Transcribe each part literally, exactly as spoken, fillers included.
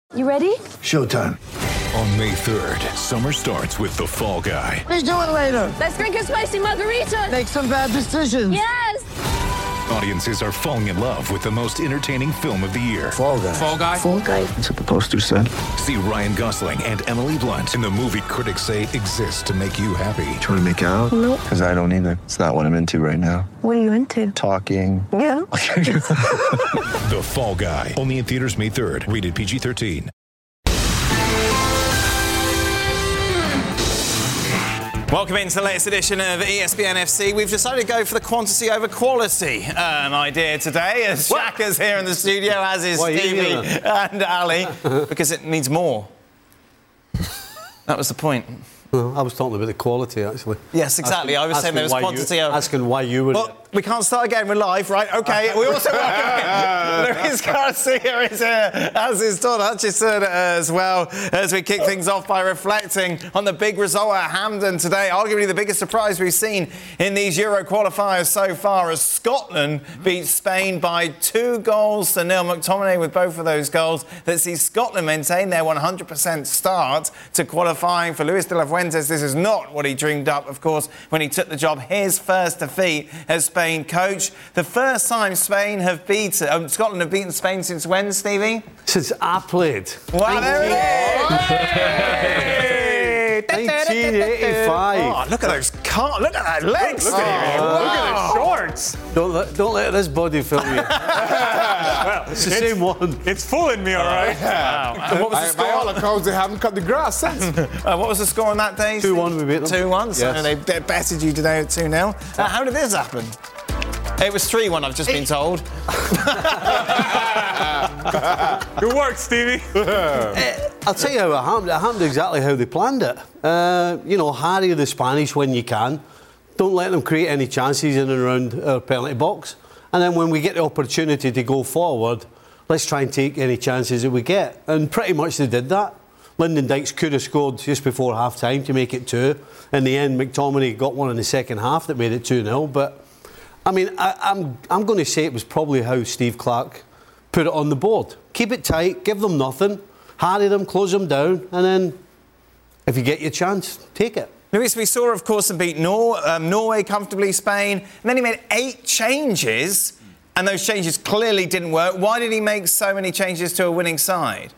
You ready? Showtime. On May third, summer starts with The Fall Guy. Let's do it later. Let's drink a spicy margarita. Make some bad decisions. Yes. Audiences are falling in love with the most entertaining film of the year. Fall Guy. Fall Guy. Fall Guy. That's what the poster said. See Ryan Gosling and Emily Blunt in the movie critics say exists to make you happy. Trying to make it out? Nope. Because I don't either. It's not what I'm into right now. What are you into? Talking. Yeah. The Fall Guy. Only in theaters May third. Rated P G thirteen. Welcome into the latest edition of E S P N F C. We've decided to go for the quantity over quality um, idea today. As Shaka's here in the studio, as is Stevie and Ali, because it needs more. That was the point. Well, I was talking about the quality, actually. Yes, exactly. Asking, I was saying there was quantity you, over... Asking why you were... Well, we can't start again. We're live, right? OK. We also welcome Luis Garcia is here, as is Todd Hutchison as well, as we kick things off by reflecting on the big result at Hampden today. Arguably the biggest surprise we've seen in these Euro qualifiers so far, as Scotland beat Spain by two goals to nil. McTominay with both of those goals that sees Scotland maintain their one hundred percent start to qualifying. For Luis de la Fuentes, this is not what he dreamed up, of course, when he took the job. His first defeat as Spain coach. The first time Spain have beaten, um, Scotland have beaten Spain since when, Stevie? Since I played. Wow, there it is! nineteen eighty-five. Oh, look at those car- look at that legs, Stevie. Oh, look at the shorts. Don't let, don't let this body fool you. Well, it's the same one. It's fooling me, all right. Wow. And what was the I, score? by all accounts, they haven't cut the grass since. uh, what was the score on that day? two one we beat them. two one, so Yes. they, they bested you today at two nil. Uh, how did this happen? It was three one, I've just been told. Good work, Stevie. I'll tell you how it happened. It happened exactly how they planned it. Uh, you know, harry the Spanish when you can. Don't let them create any chances in and around our penalty box. And then when we get the opportunity to go forward, let's try and take any chances that we get. And pretty much they did that. Lyndon Dykes could have scored just before half-time to make it two. In the end, McTominay got one in the second half that made it two nil. But, I mean, I, I'm, I'm going to say it was probably how Steve Clarke put it on the board. Keep it tight, give them nothing, harry them, close them down, and then if you get your chance, take it. Luis, we saw, of course, them beat Nor- um, Norway comfortably, Spain, and then he made eight changes, and those changes clearly didn't work. Why did he make so many changes to a winning side?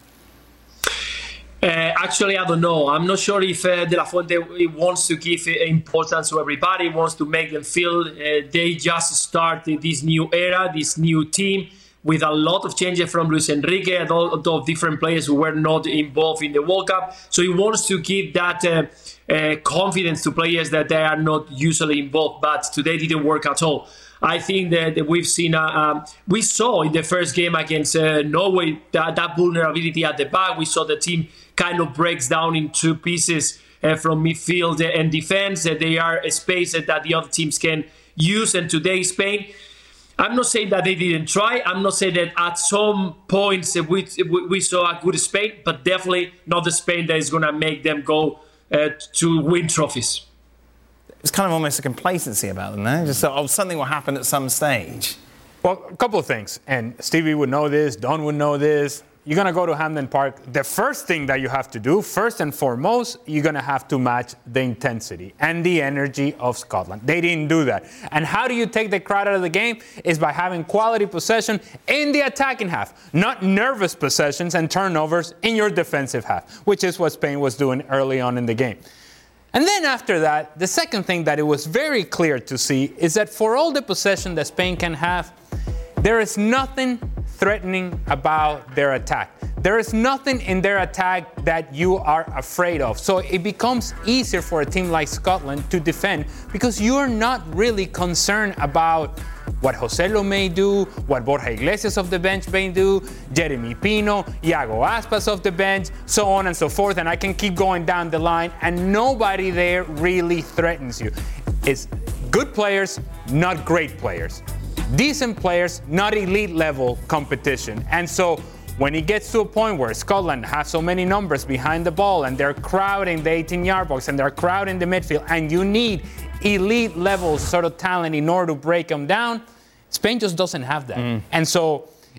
Uh, actually, I don't know. I'm not sure if uh, De La Fuente wants to give uh, importance to everybody, wants to make them feel uh, they just started this new era, this new team, with a lot of changes from Luis Enrique and all of different players who were not involved in the World Cup. So he wants to give that uh, uh, confidence to players that they are not usually involved, but today didn't work at all. I think that we've seen, uh, um, we saw in the first game against uh, Norway that, that vulnerability at the back. We saw the team kind of breaks down in two pieces uh, from midfield and defense. Uh, they are spaces that the other teams can use. And today, Spain, I'm not saying that they didn't try. I'm not saying that at some points uh, we, we saw a good Spain, but definitely not the Spain that is going to make them go uh, to win trophies. It's kind of almost a complacency about them there. Just so, oh, something will happen at some stage. Well, a couple of things. And Stevie would know this. Don would know this. You're going to go to Hampden Park. The first thing that you have to do, first and foremost, you're going to have to match the intensity and the energy of Scotland. They didn't do that. And how do you take the crowd out of the game? Is by having quality possession in the attacking half, not nervous possessions and turnovers in your defensive half, which is what Spain was doing early on in the game. And then after that, the second thing that it was very clear to see is that for all the possession that Spain can have, there is nothing threatening about their attack. There is nothing in their attack that you are afraid of. So it becomes easier for a team like Scotland to defend because you're not really concerned about what Joselu may do, what Borja Iglesias of the bench may do, Jeremy Pino, Iago Aspas of the bench, so on and so forth. And I can keep going down the line, and nobody there really threatens you. It's good players, not great players. Decent players, not elite level competition. And so when it gets to a point where Scotland has so many numbers behind the ball and they're crowding the eighteen-yard box and they're crowding the midfield and you need elite level sort of talent in order to break them down, Spain just doesn't have that. Mm. And so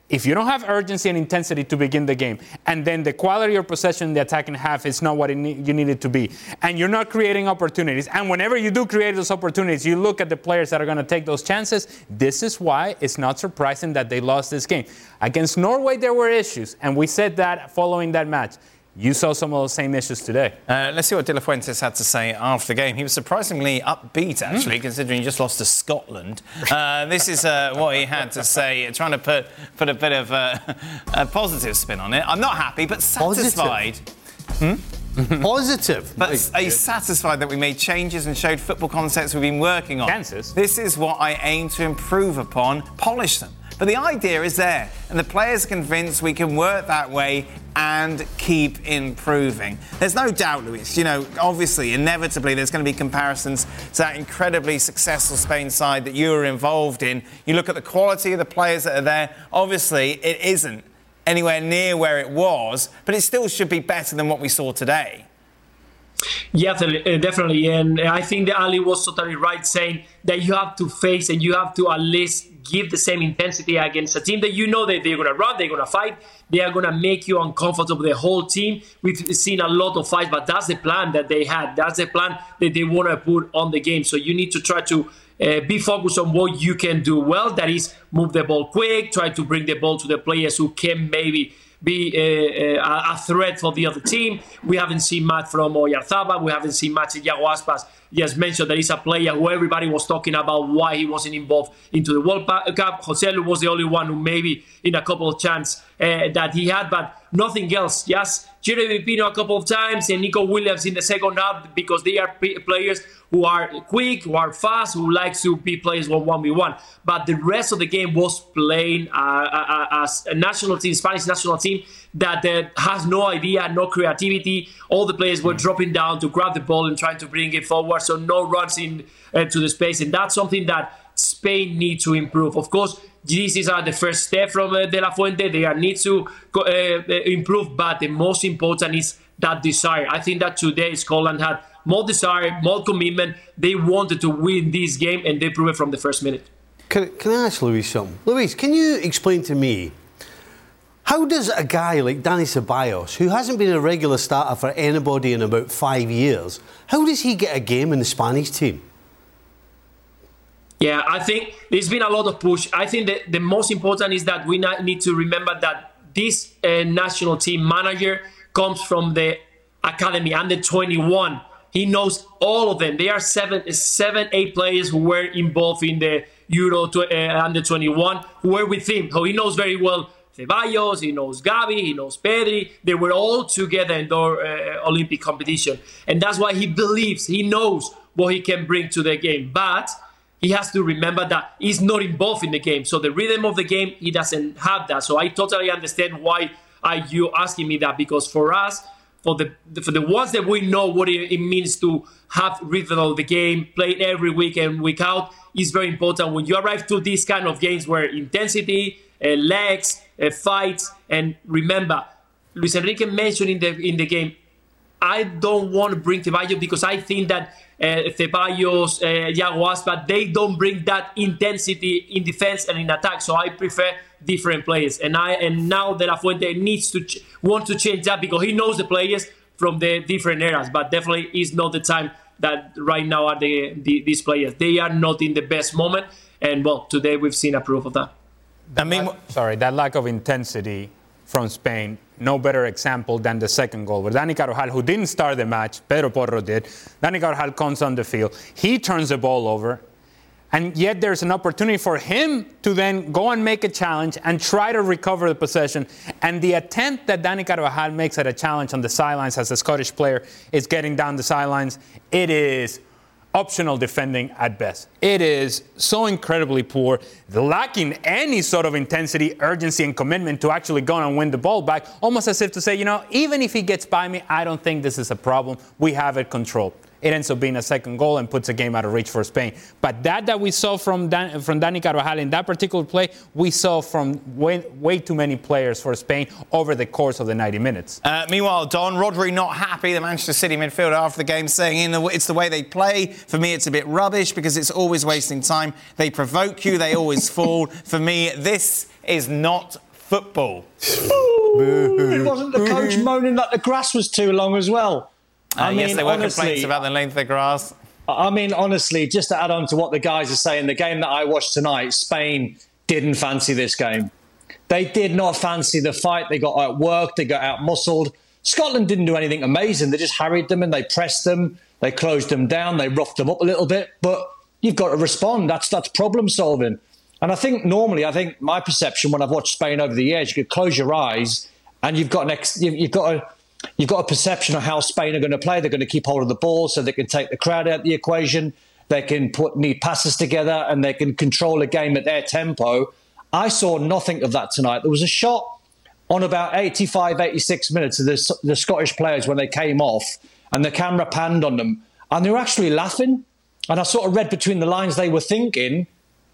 If you don't have urgency and intensity to begin the game, and then the quality of possession in the attacking half is not what it ne- you need it to be, and you're not creating opportunities, and whenever you do create those opportunities, you look at the players that are going to take those chances, this is why it's not surprising that they lost this game. Against Norway, there were issues, and we said that following that match. You saw some of those same issues today. Uh, let's see what De La Fuentes had to say after the game. He was surprisingly upbeat, actually, mm. considering he just lost to Scotland. Uh, this is uh, what he had to say, trying to put put a bit of uh, a positive spin on it. I'm not happy, but satisfied. Hmm? Positive. But nice. Are you satisfied that we made changes and showed football concepts we've been working on? Kansas. This is what I aim to improve upon, polish them. But the idea is there, and the players are convinced we can work that way and keep improving. There's no doubt, Luis, you know, obviously, inevitably, there's going to be comparisons to that incredibly successful Spain side that you were involved in. You look at the quality of the players that are there, obviously, it isn't anywhere near where it was, but it still should be better than what we saw today. Yeah, definitely. And I think that Ali was totally right saying that you have to face and you have to at least give the same intensity against a team that you know that they're going to run, they're going to fight, they are going to make you uncomfortable, the whole team. We've seen a lot of fights, but that's the plan that they had. That's the plan that they want to put on the game. So you need to try to uh, be focused on what you can do well. That is, move the ball quick, try to bring the ball to the players who can maybe be a, a, a threat for the other team. We haven't seen much from Oyarzabal. We haven't seen much in Iago Aspas. Just mentioned that he's a player who everybody was talking about why he wasn't involved into the World Cup. Joselu was the only one who maybe in a couple of chances uh, that he had, but nothing else. Just Jeremy Pino a couple of times and Nico Williams in the second half because they are p- players who are quick, who are fast, who like to be players one one v one. But the rest of the game was playing uh, uh, as a national team, Spanish national team, that uh, has no idea, no creativity. All the players were dropping down to grab the ball and trying to bring it forward, so no runs in uh, to the space. And that's something that Spain needs to improve. Of course, this is uh, the first step from uh, De La Fuente. They are need to uh, improve, but the most important is that desire. I think that today Scotland had more desire, more commitment. They wanted to win this game, and they proved it from the first minute. Can, can I ask Luis something? Luis, can you explain to me, how does a guy like Dani Ceballos, who hasn't been a regular starter for anybody in about five years, how does he get a game in the Spanish team? Yeah, I think there's been a lot of push. I think that the most important is that we need to remember that this uh, national team manager comes from the academy, under twenty-one. He knows all of them. There are seven, seven, eight players who were involved in the Euro to, uh, under twenty-one who were with him. So he knows very well Ceballos, he knows Gavi, he knows Pedri. They were all together in the uh, Olympic competition. And that's why he believes, he knows what he can bring to the game. But he has to remember that he's not involved in the game. So the rhythm of the game, he doesn't have that. So I totally understand why are you asking me that, because for us, for the for the ones that we know what it, it means to have rhythm of the game, play every week and week out, is very important. When you arrive to these kind of games where intensity, uh, legs, uh, fights, and remember, Luis Enrique mentioned in the in the game, I don't want to bring Ceballos because I think that uh, Ceballos, uh, Iago Aspas, they don't bring that intensity in defense and in attack. So I prefer different players. And I and now De La Fuente needs to ch- want to change that because he knows the players from the different eras. But definitely is not the time that right now are the, the these players. They are not in the best moment. And well, today we've seen a proof of that. I mean, sorry, that lack of intensity from Spain, no better example than the second goal, where Dani Carvajal, who didn't start the match, Pedro Porro did. Dani Carvajal comes on the field. He turns the ball over, and yet there's an opportunity for him to then go and make a challenge and try to recover the possession. And the attempt that Dani Carvajal makes at a challenge on the sidelines as a Scottish player is getting down the sidelines. It is optional defending at best. It is so incredibly poor, lacking any sort of intensity, urgency, and commitment to actually go and win the ball back, almost as if to say, you know, even if he gets by me, I don't think this is a problem. We have it controlled. It ends up being a second goal and puts a game out of reach for Spain. But that that we saw from Dan, from Dani Carvajal in that particular play, we saw from way, way too many players for Spain over the course of the ninety minutes. Uh, meanwhile, Don, Rodri not happy, the Manchester City midfielder, after the game, saying it's the way they play. For me, it's a bit rubbish because it's always wasting time. They provoke you, they always fall. For me, this is not football. It wasn't the coach moaning that the grass was too long as well. Uh, I mean, yes, there were honestly, complaints about the length of the grass. I mean, honestly, just to add on to what the guys are saying, the game that I watched tonight, Spain didn't fancy this game. They did not fancy the fight. They got outworked. They got outmuscled. Scotland didn't do anything amazing. They just harried them and they pressed them. They closed them down. They roughed them up a little bit. But you've got to respond. That's that's problem solving. And I think normally, I think my perception when I've watched Spain over the years, you could close your eyes and you've got an ex- you've got a you've got a perception of how Spain are going to play. They're going to keep hold of the ball so they can take the crowd out of the equation. They can put neat passes together and they can control a game at their tempo. I saw nothing of that tonight. There was a shot on about eighty-five, eighty-six minutes of the, the Scottish players when they came off and the camera panned on them and they were actually laughing. And I sort of read between the lines they were thinking,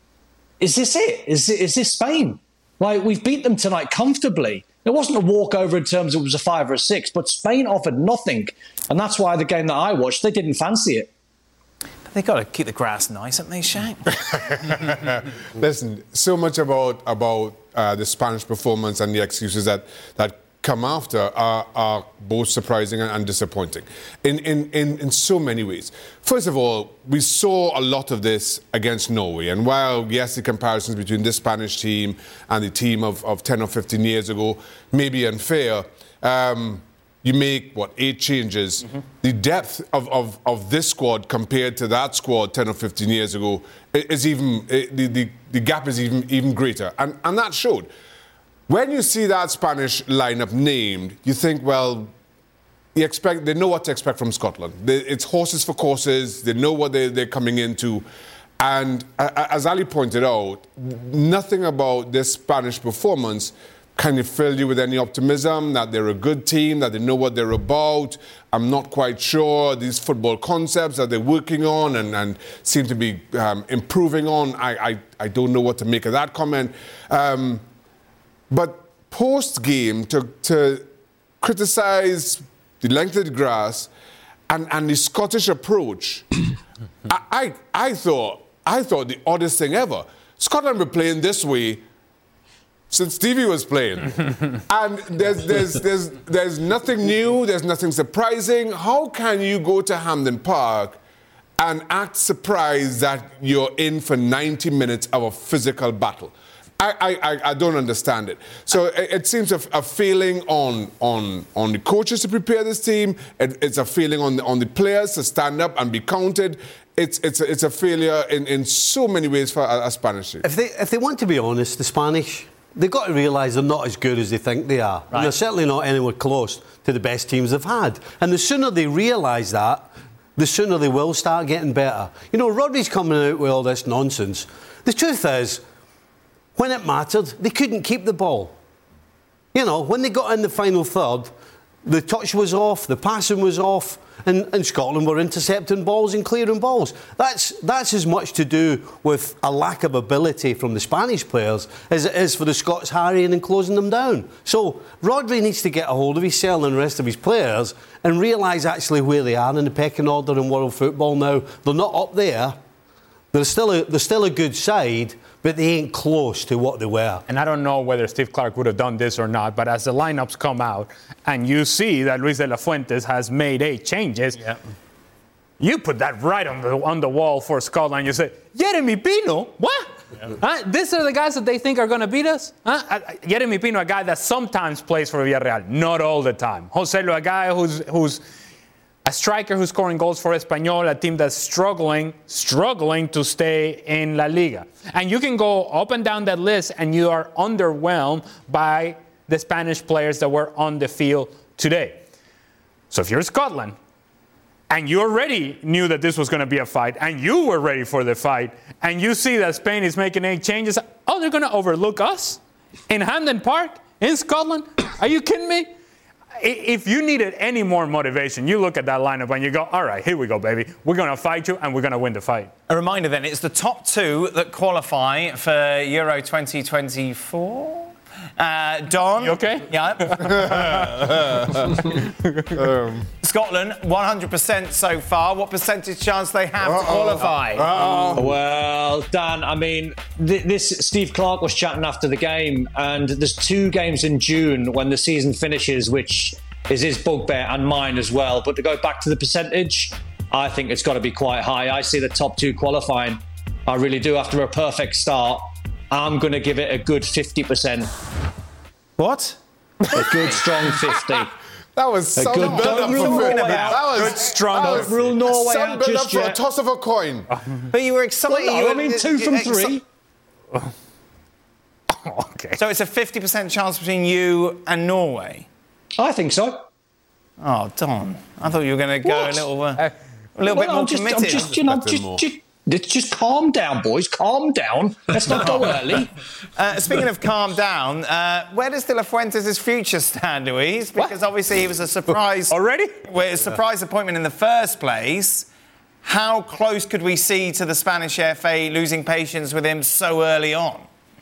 is this it? Is, is this Spain? Like, we've beat them tonight comfortably. It wasn't a walkover in terms of it was a five or a six, but Spain offered nothing. And that's why the game that I watched, they didn't fancy it. But they've got to keep the grass nice, haven't they, Shaq? Listen, so much about about uh, the Spanish performance and the excuses that, that come after are, are both surprising and, and disappointing in, in, in, in so many ways. First of all, we saw a lot of this against Norway. And while, yes, the comparisons between this Spanish team and the team of, of ten or fifteen years ago may be unfair, um, you make, what, eight changes. Mm-hmm. The depth of, of, of this squad compared to that squad ten or fifteen years ago is even, the, the, the gap is even, even greater. And, and that showed. When you see that Spanish lineup named, you think, well, you expect they know what to expect from Scotland. They, it's horses for courses. They know what they, they're coming into. And uh, as Ali pointed out, nothing about this Spanish performance kind of filled you with any optimism that they're a good team, that they know what they're about. I'm not quite sure these football concepts that they're working on and, and seem to be um, improving on. I, I, I don't know what to make of that comment. Um, But post-game, to, to criticise the length of the grass and, and the Scottish approach, I, I, I thought I thought the oddest thing ever. Scotland were playing this way since Stevie was playing. And there's, there's, there's, there's nothing new, there's nothing surprising. How can you go to Hampden Park and act surprised that you're in for ninety minutes of a physical battle? I, I, I don't understand it. So it, it seems a, a failing on, on, on the coaches to prepare this team. It, it's a failing on the, on the players to stand up and be counted. It's, it's, a, it's a failure in, in so many ways for a, a Spanish team. If they, if they want to be honest, the Spanish, they've got to realise they're not as good as they think they are. Right. And they're certainly not anywhere close to the best teams they've had. And the sooner they realise that, the sooner they will start getting better. You know, Rodri's coming out with all this nonsense. The truth is, when it mattered, they couldn't keep the ball. You know, when they got in the final third, the touch was off, the passing was off, and, and Scotland were intercepting balls and clearing balls. That's, that's as much to do with a lack of ability from the Spanish players as it is for the Scots harrying and closing them down. So Rodri needs to get a hold of himself and the rest of his players and realise actually where they are in the pecking order in world football now. They're not up there. They're still a, they're still a good side, but they ain't close to what they were. And I don't know whether Steve Clarke would have done this or not, but as the lineups come out and you see that Luis de la Fuentes has made eight changes, yeah. you put that right on the on the wall for Scotland. You say, Jeremy Pino, what? Yeah. Huh? These are the guys that they think are going to beat us? Huh? Uh, Jeremy Pino, a guy that sometimes plays for Villarreal, not all the time. Joselu, a guy who's who's a striker who's scoring goals for Espanyol, a team that's struggling, struggling to stay in La Liga. And you can go up and down that list and you are underwhelmed by the Spanish players that were on the field today. So if you're Scotland and you already knew that this was going to be a fight and you were ready for the fight and you see that Spain is making eight changes, oh, they're going to overlook us in Hampden Park in Scotland? Are you kidding me? If you needed any more motivation, you look at that lineup and you go, all right, here we go, baby. We're going to fight you and we're going to win the fight. A reminder then, it's the top two that qualify for Euro twenty twenty-four. Uh, Don? You okay? Yeah. um. Scotland, one hundred percent so far. What percentage chance they have Uh-oh. to qualify? Uh-oh. Well, Dan, I mean, th- this Steve Clarke was chatting after the game, and there's two games in June when the season finishes, which is his bugbear and mine as well. But to go back to the percentage, I think it's got to be quite high. I see the top two qualifying. I really do. After a perfect start, I'm going to give it a good fifty percent. What? A good strong fifty. That was some good, build-up for Norway that was good strong. That was rule Norway some out build-up just for a yet. toss of a coin. But you were excited. Well, no, you were, I mean, two from uh, three. Okay. So it's a fifty percent chance between you and Norway? I think so. Oh, Don. I thought you were going to go What? a little, uh, a little Well, bit more I'm just, committed. I'm just, you know, Expected just, more. just, just, just calm down, boys. Calm down. Let's not go early. Uh, speaking of calm down, uh, where does De La Fuentes' future stand, Luis? Because What? obviously he was a surprise... Already? Well, a surprise appointment in the first place. How close could we see to the Spanish F A losing patience with him so early on?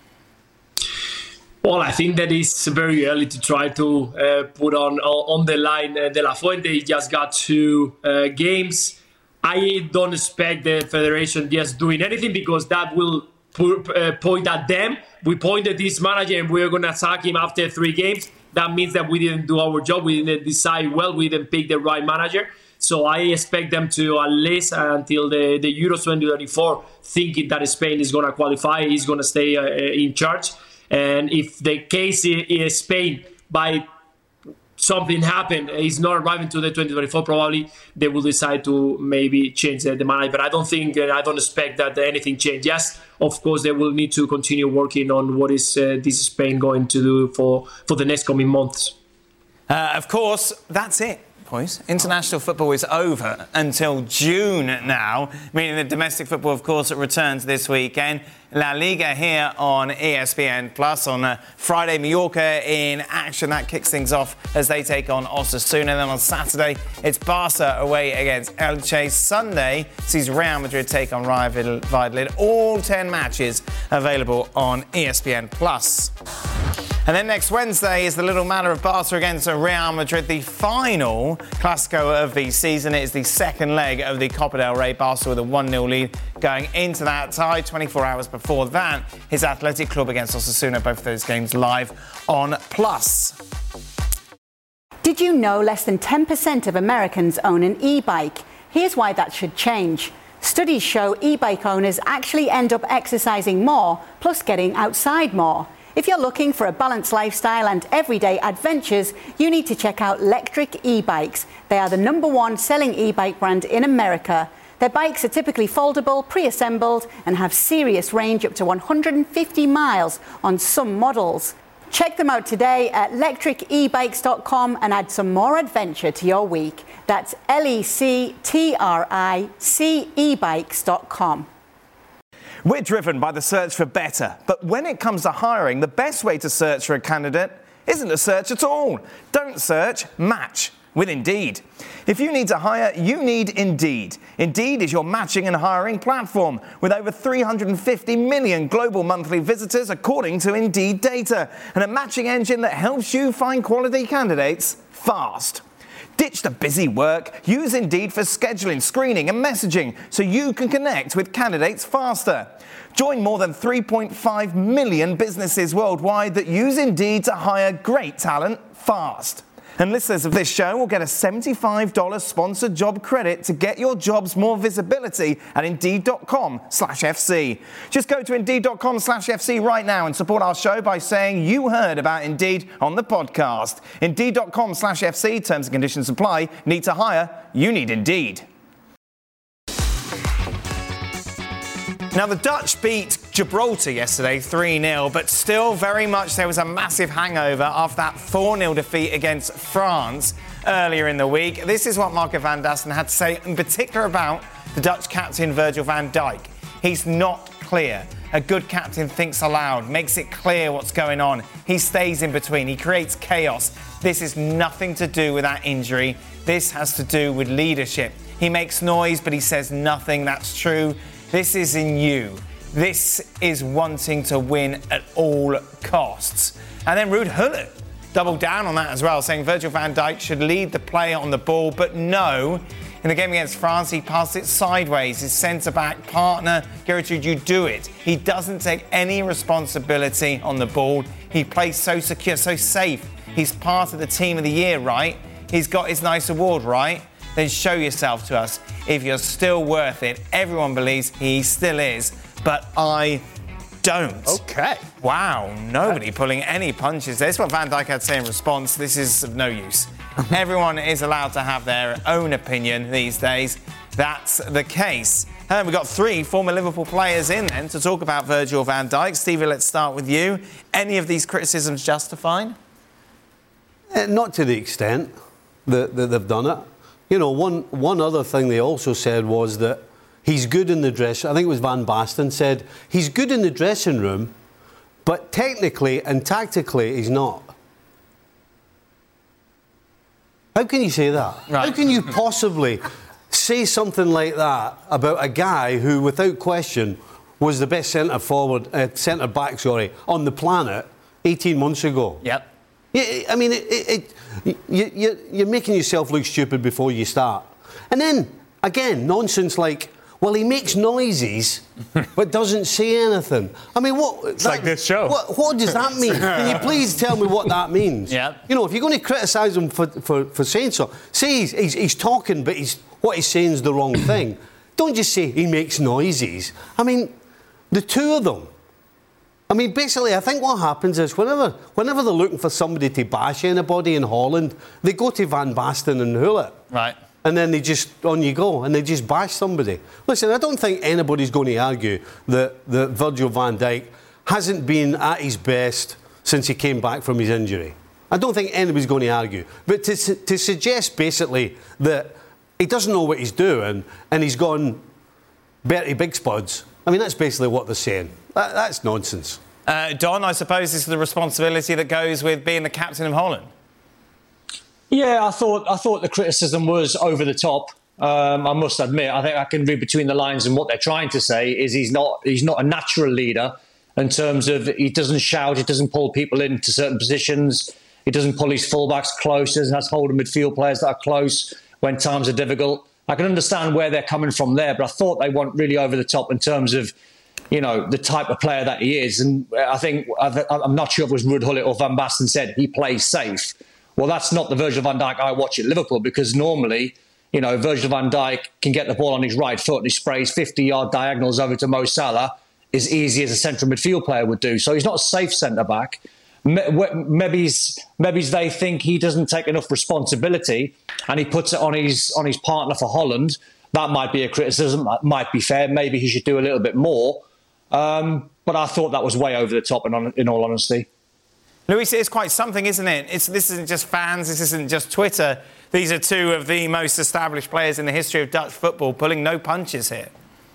Well, I think that it's very early to try to uh, put on on the line uh, De La Fuente. He just got two uh, games. I don't expect the federation just doing anything because that will put, uh, point at them. We pointed this manager and we're going to sack him after three games. That means that we didn't do our job. We didn't decide well. We didn't pick the right manager. So I expect them to at least until the, the Euros twenty twenty-four thinking that Spain is going to qualify. He's going to stay uh, in charge. And if the case is Spain, by something happen, he's not arriving to the twenty twenty-four, probably they will decide to maybe change the, the manager. But I don't think, I don't expect that anything changes. Yes, of course, they will need to continue working on what is uh, this Spain going to do for, for the next coming months. Uh, of course, that's it. Boys. International football is over until June now, meaning that domestic football, of course, returns this weekend. La Liga here on E S P N Plus on uh, Friday. Mallorca in action. That kicks things off as they take on Osasuna. Then on Saturday, it's Barca away against Elche. Sunday sees Real Madrid take on Rayo Vallecano. All ten matches available on E S P N Plus. And then next Wednesday is the little matter of Barca against Real Madrid, the final Clásico of the season. It is the second leg of the Copa del Rey. Barca with a one nil lead going into that tie. twenty-four hours before that is Athletic Club against Osasuna. Both of those games live on Plus. Did you know less than ten percent of Americans own an e-bike? Here's why that should change. Studies show e-bike owners actually end up exercising more, plus getting outside more. If you're looking for a balanced lifestyle and everyday adventures, you need to check out Lectric e-bikes. They are the number one selling e-bike brand in America. Their bikes are typically foldable, pre-assembled, and have serious range up to one hundred fifty miles on some models. Check them out today at lectric e bikes dot com and add some more adventure to your week. That's L E C T R I C e bikes dot com. We're driven by the search for better, but when it comes to hiring, the best way to search for a candidate isn't to search at all. Don't search, match with Indeed. If you need to hire, you need Indeed. Indeed is your matching and hiring platform with over three hundred fifty million global monthly visitors according to Indeed data, and a matching engine that helps you find quality candidates fast. Ditch the busy work. Use Indeed for scheduling, screening and messaging so you can connect with candidates faster. Join more than three point five million businesses worldwide that use Indeed to hire great talent fast. And listeners of this show will get a seventy-five dollars sponsored job credit to get your jobs more visibility at Indeed.com slash FC. Just go to Indeed.com slash FC right now and support our show by saying you heard about Indeed on the podcast. Indeed.com slash FC. Terms and conditions apply. Need to hire? You need Indeed. Now, the Dutch beat Gibraltar yesterday three nil, but still very much there was a massive hangover after that four nil defeat against France earlier in the week. This is what Marco van Basten had to say in particular about the Dutch captain Virgil van Dijk. He's not clear. A good captain thinks aloud, makes it clear what's going on. He stays in between. He creates chaos. This is nothing to do with that injury. This has to do with leadership. He makes noise, but he says nothing. That's true. This is in you. This is wanting to win at all costs. And then Ruud Gullit doubled down on that as well, saying Virgil van Dijk should lead the play on the ball, but no. In the game against France, he passed it sideways. His centre-back partner, Gertrude, you do it. He doesn't take any responsibility on the ball. He plays so secure, so safe. He's part of the team of the year, right? He's got his nice award, right? Then show yourself to us if you're still worth it. Everyone believes he still is, but I don't. Okay. Wow, nobody pulling any punches. That's what Van Dijk had to say in response. This is of no use. Everyone is allowed to have their own opinion these days. That's the case. And we've got three former Liverpool players in then to talk about Virgil van Dijk. Stevie, let's start with you. Any of these criticisms justified? Uh, not to the extent that, that they've done it. You know, one, one other thing they also said was that he's good in the dressing. I think it was Van Basten said, he's good in the dressing room, but technically and tactically he's not. How can you say that? Right. How can you possibly say something like that about a guy who, without question, was the best centre forward, uh, centre back, sorry, on the planet eighteen months ago? Yep. Yeah, I mean, it, it, it, you, you, you're making yourself look stupid before you start. And then, again, nonsense like, well, he makes noises, but doesn't say anything. I mean, what... It's that, like this show. What, what does that mean? Can you please tell me what that means? Yeah. You know, if you're going to criticise him for, for, for saying so, say he's, he's, he's talking, but he's, what he's saying is the wrong thing. Don't just say he makes noises. I mean, the two of them. I mean, basically, I think what happens is whenever, whenever they're looking for somebody to bash anybody in Holland, they go to Van Basten and Hullet. Right. And then they just, on you go, and they just bash somebody. Listen, I don't think anybody's going to argue that, that Virgil van Dijk hasn't been at his best since he came back from his injury. I don't think anybody's going to argue. But to, to suggest, basically, that he doesn't know what he's doing and he's gone Bertie Big Spuds, I mean, that's basically what they're saying. That, that's nonsense. Uh, Don, I suppose this is the responsibility that goes with being the captain of Holland. Yeah, I thought I thought the criticism was over the top. Um, I must admit, I think I can read between the lines, and what they're trying to say is he's not he's not a natural leader in terms of he doesn't shout, he doesn't pull people into certain positions, he doesn't pull his fullbacks close, he doesn't have holding midfield players that are close when times are difficult. I can understand where they're coming from there, but I thought they went really over the top in terms of, you know, the type of player that he is. And I think I'm not sure if it was Ruud Gullit or Van Basten said he plays safe. Well, that's not the Virgil van Dijk I watch at Liverpool, because normally, you know, Virgil van Dijk can get the ball on his right foot and he sprays fifty-yard diagonals over to Mo Salah as easy as a central midfield player would do. So he's not a safe centre-back. Maybe maybe they think he doesn't take enough responsibility and he puts it on his on his partner for Holland. That might be a criticism. That might be fair. Maybe he should do a little bit more. Um, but I thought that was way over the top, in, in all honesty. Luis, it's quite something, isn't it? It's, this isn't just fans, this isn't just Twitter. These are two of the most established players in the history of Dutch football, pulling no punches here.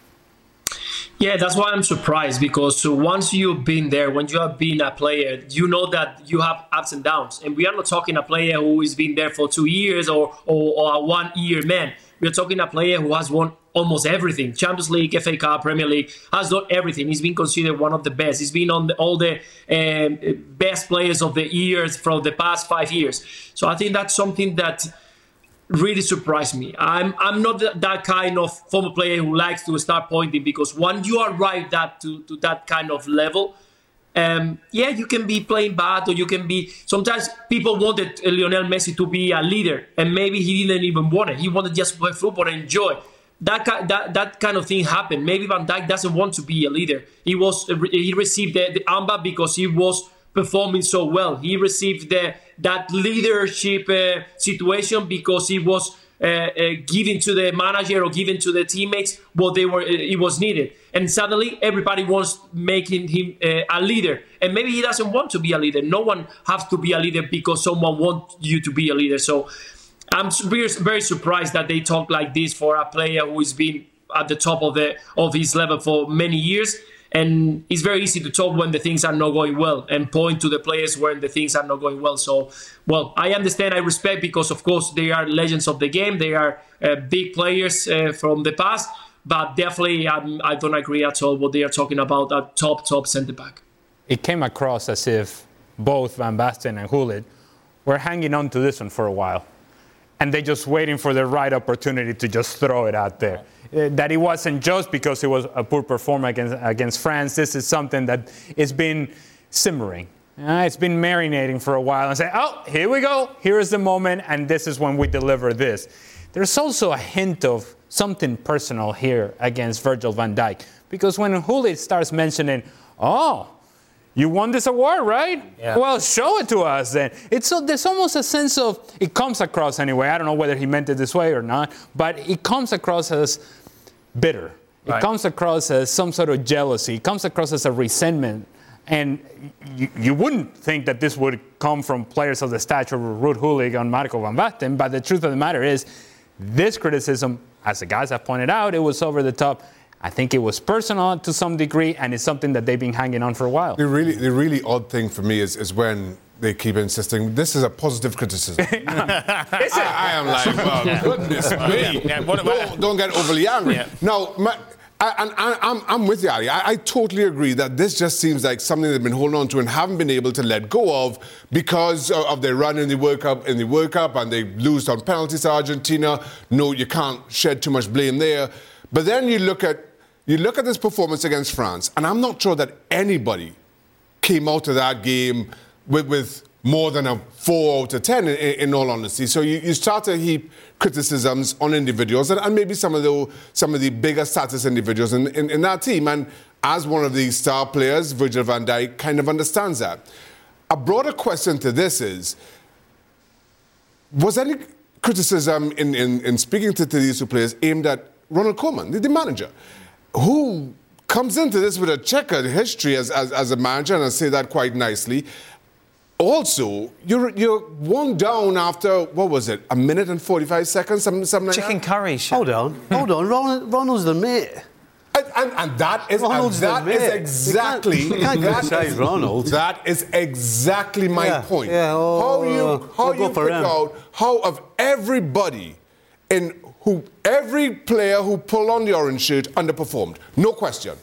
Yeah, that's why I'm surprised, because once you've been there, when you have been a player, you know that you have ups and downs. And we are not talking a player who has been there for two years or, or, or a one-year man. We're talking a player who has won almost everything. Champions League, F A Cup, Premier League, has done everything. He's been considered one of the best. He's been on the, all the um, best players of the years from the past five years. So I think that's something that really surprised me. I'm I'm not that, that kind of former player who likes to start pointing, because when you arrive that to, to that kind of level, um, yeah, you can be playing bad, or you can be... Sometimes people wanted Lionel Messi to be a leader, and maybe he didn't even want it. He wanted just to play football and enjoy. That, that that kind of thing happened. Maybe Van Dijk doesn't want to be a leader. He was he received the, the AMBA because he was performing so well. He received the, that leadership uh, situation because he was uh, uh, giving to the manager or giving to the teammates what they were uh, it was needed. And suddenly everybody wants making him uh, a leader. And maybe he doesn't want to be a leader. No one has to be a leader because someone wants you to be a leader. So I'm very, very surprised that they talk like this for a player who has been at the top of the of his level for many years. And it's very easy to talk when the things are not going well and point to the players when the things are not going well. So, well, I understand, I respect, because, of course, they are legends of the game. They are uh, big players uh, from the past. But definitely, um, I don't agree at all what they are talking about, a top, top centre-back. It came across as if both Van Basten and Gullit were hanging on to this one for a while. And they're just waiting for the right opportunity to just throw it out there. Uh, that it wasn't just because it was a poor performance against, against France. This is something that it's been simmering. Uh, it's been marinating for a while and say, oh, here we go. Here is the moment, and this is when we deliver this. There's also a hint of something personal here against Virgil van Dijk. Because when Gullit starts mentioning, oh, you won this award, right? Yeah. Well, show it to us then. It's so, there's almost a sense of, it comes across anyway, I don't know whether he meant it this way or not, but it comes across as bitter. Right. It comes across as some sort of jealousy. It comes across as a resentment. And you, you wouldn't think that this would come from players of the stature of Ruud Gullit and Marco van Basten, but the truth of the matter is, this criticism, as the guys have pointed out, it was over the top. I think it was personal to some degree, and it's something that they've been hanging on for a while. The really, the really odd thing for me is, is when they keep insisting this is a positive criticism. Is it? I, I am like, well, goodness me. Yeah, what, don't, don't get overly angry. Yeah. Now, my, I, and I, I'm, I'm with you, Ali. I, I totally agree that this just seems like something they've been holding on to and haven't been able to let go of because of, of their run in the World Cup, in the World Cup, and they lose on penalties to Argentina. No, you can't shed too much blame there. But then you look at You look at this performance against France, and I'm not sure that anybody came out of that game with, with more than a four out of ten, in, in all honesty. So you, you start to heap criticisms on individuals, and, and maybe some of the some of the bigger status individuals in, in, in that team. And as one of the star players, Virgil van Dijk kind of understands that. A broader question to this is, was any criticism in, in, in speaking to, to these two players aimed at Ronald Koeman, the, the manager, who comes into this with a checkered history as, as, as a manager, and I say that quite nicely. Also, you're you're one down after, what was it, a minute and forty-five seconds, something, something like Chicken that? curry. Hold on, hold on. Ronald, Ronald's the mate. And, and, and that is, and that is exactly... You can't, you can't criticize Ronald. That is exactly my yeah, point. Yeah, oh, how you, how we'll you pick him. out, how of everybody in... who every player who pulled on the orange shirt underperformed, no question.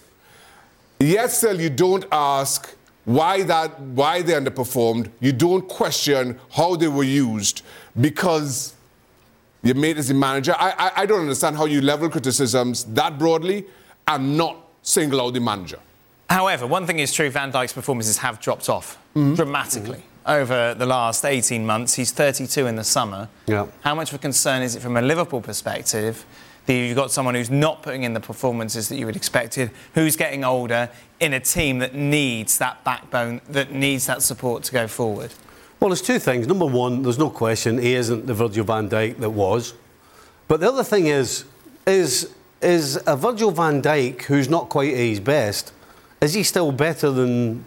Yet still, you don't ask why that why they underperformed. You don't question how they were used because your mate is the manager. I, I I don't understand how you level criticisms that broadly and not single out the manager. However, one thing is true: Van Dijk's performances have dropped off mm-hmm. dramatically. Mm-hmm. Over the last eighteen months. He's thirty-two in the summer. Yeah. How much of a concern is it from a Liverpool perspective that you've got someone who's not putting in the performances that you would expected, who's getting older, in a team that needs that backbone, that needs that support to go forward? Well, there's two things. Number one, there's no question he isn't the Virgil van Dijk that was. But the other thing is, is, is a Virgil van Dijk who's not quite at his best, is he still better than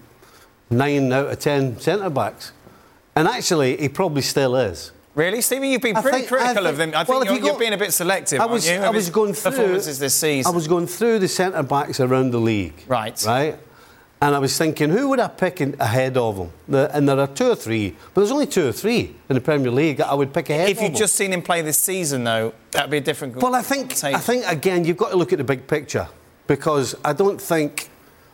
nine out of ten centre-backs? And actually, he probably still is. Really, Stevie? You've been pretty think, critical think, of them. I think well, you're, you you're being a bit selective, I was, aren't you? I was going through performances this season. I was going through the centre-backs around the league. Right. Right? And I was thinking, who would I pick in, ahead of them? The, and there are two or three, but there's only two or three in the Premier League that I would pick ahead if of you'd them. just seen him play this season, though, that'd be a different... Well, I think, I think, again, you've got to look at the big picture, because I don't think...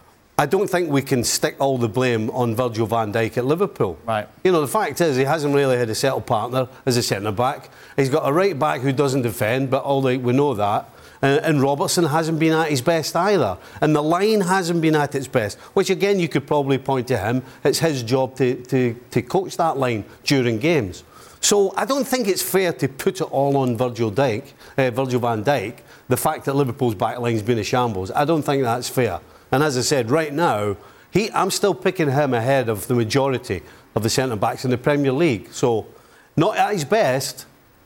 I don't think we can stick all the blame on Virgil van Dijk at Liverpool. Right. You know, the fact is he hasn't really had a settled partner as a centre-back. He's got a right-back who doesn't defend, but all the, we know that. Uh, and Robertson hasn't been at his best either. And the line hasn't been at its best, which, again, you could probably point to him. It's his job to, to, to coach that line during games. So I don't think it's fair to put it all on Virgil, Dijk, uh, Virgil van Dijk, the fact that Liverpool's back line's been a shambles. I don't think that's fair. And as I said, right now, he, I'm still picking him ahead of the majority of the centre-backs in the Premier League. So, not at his best,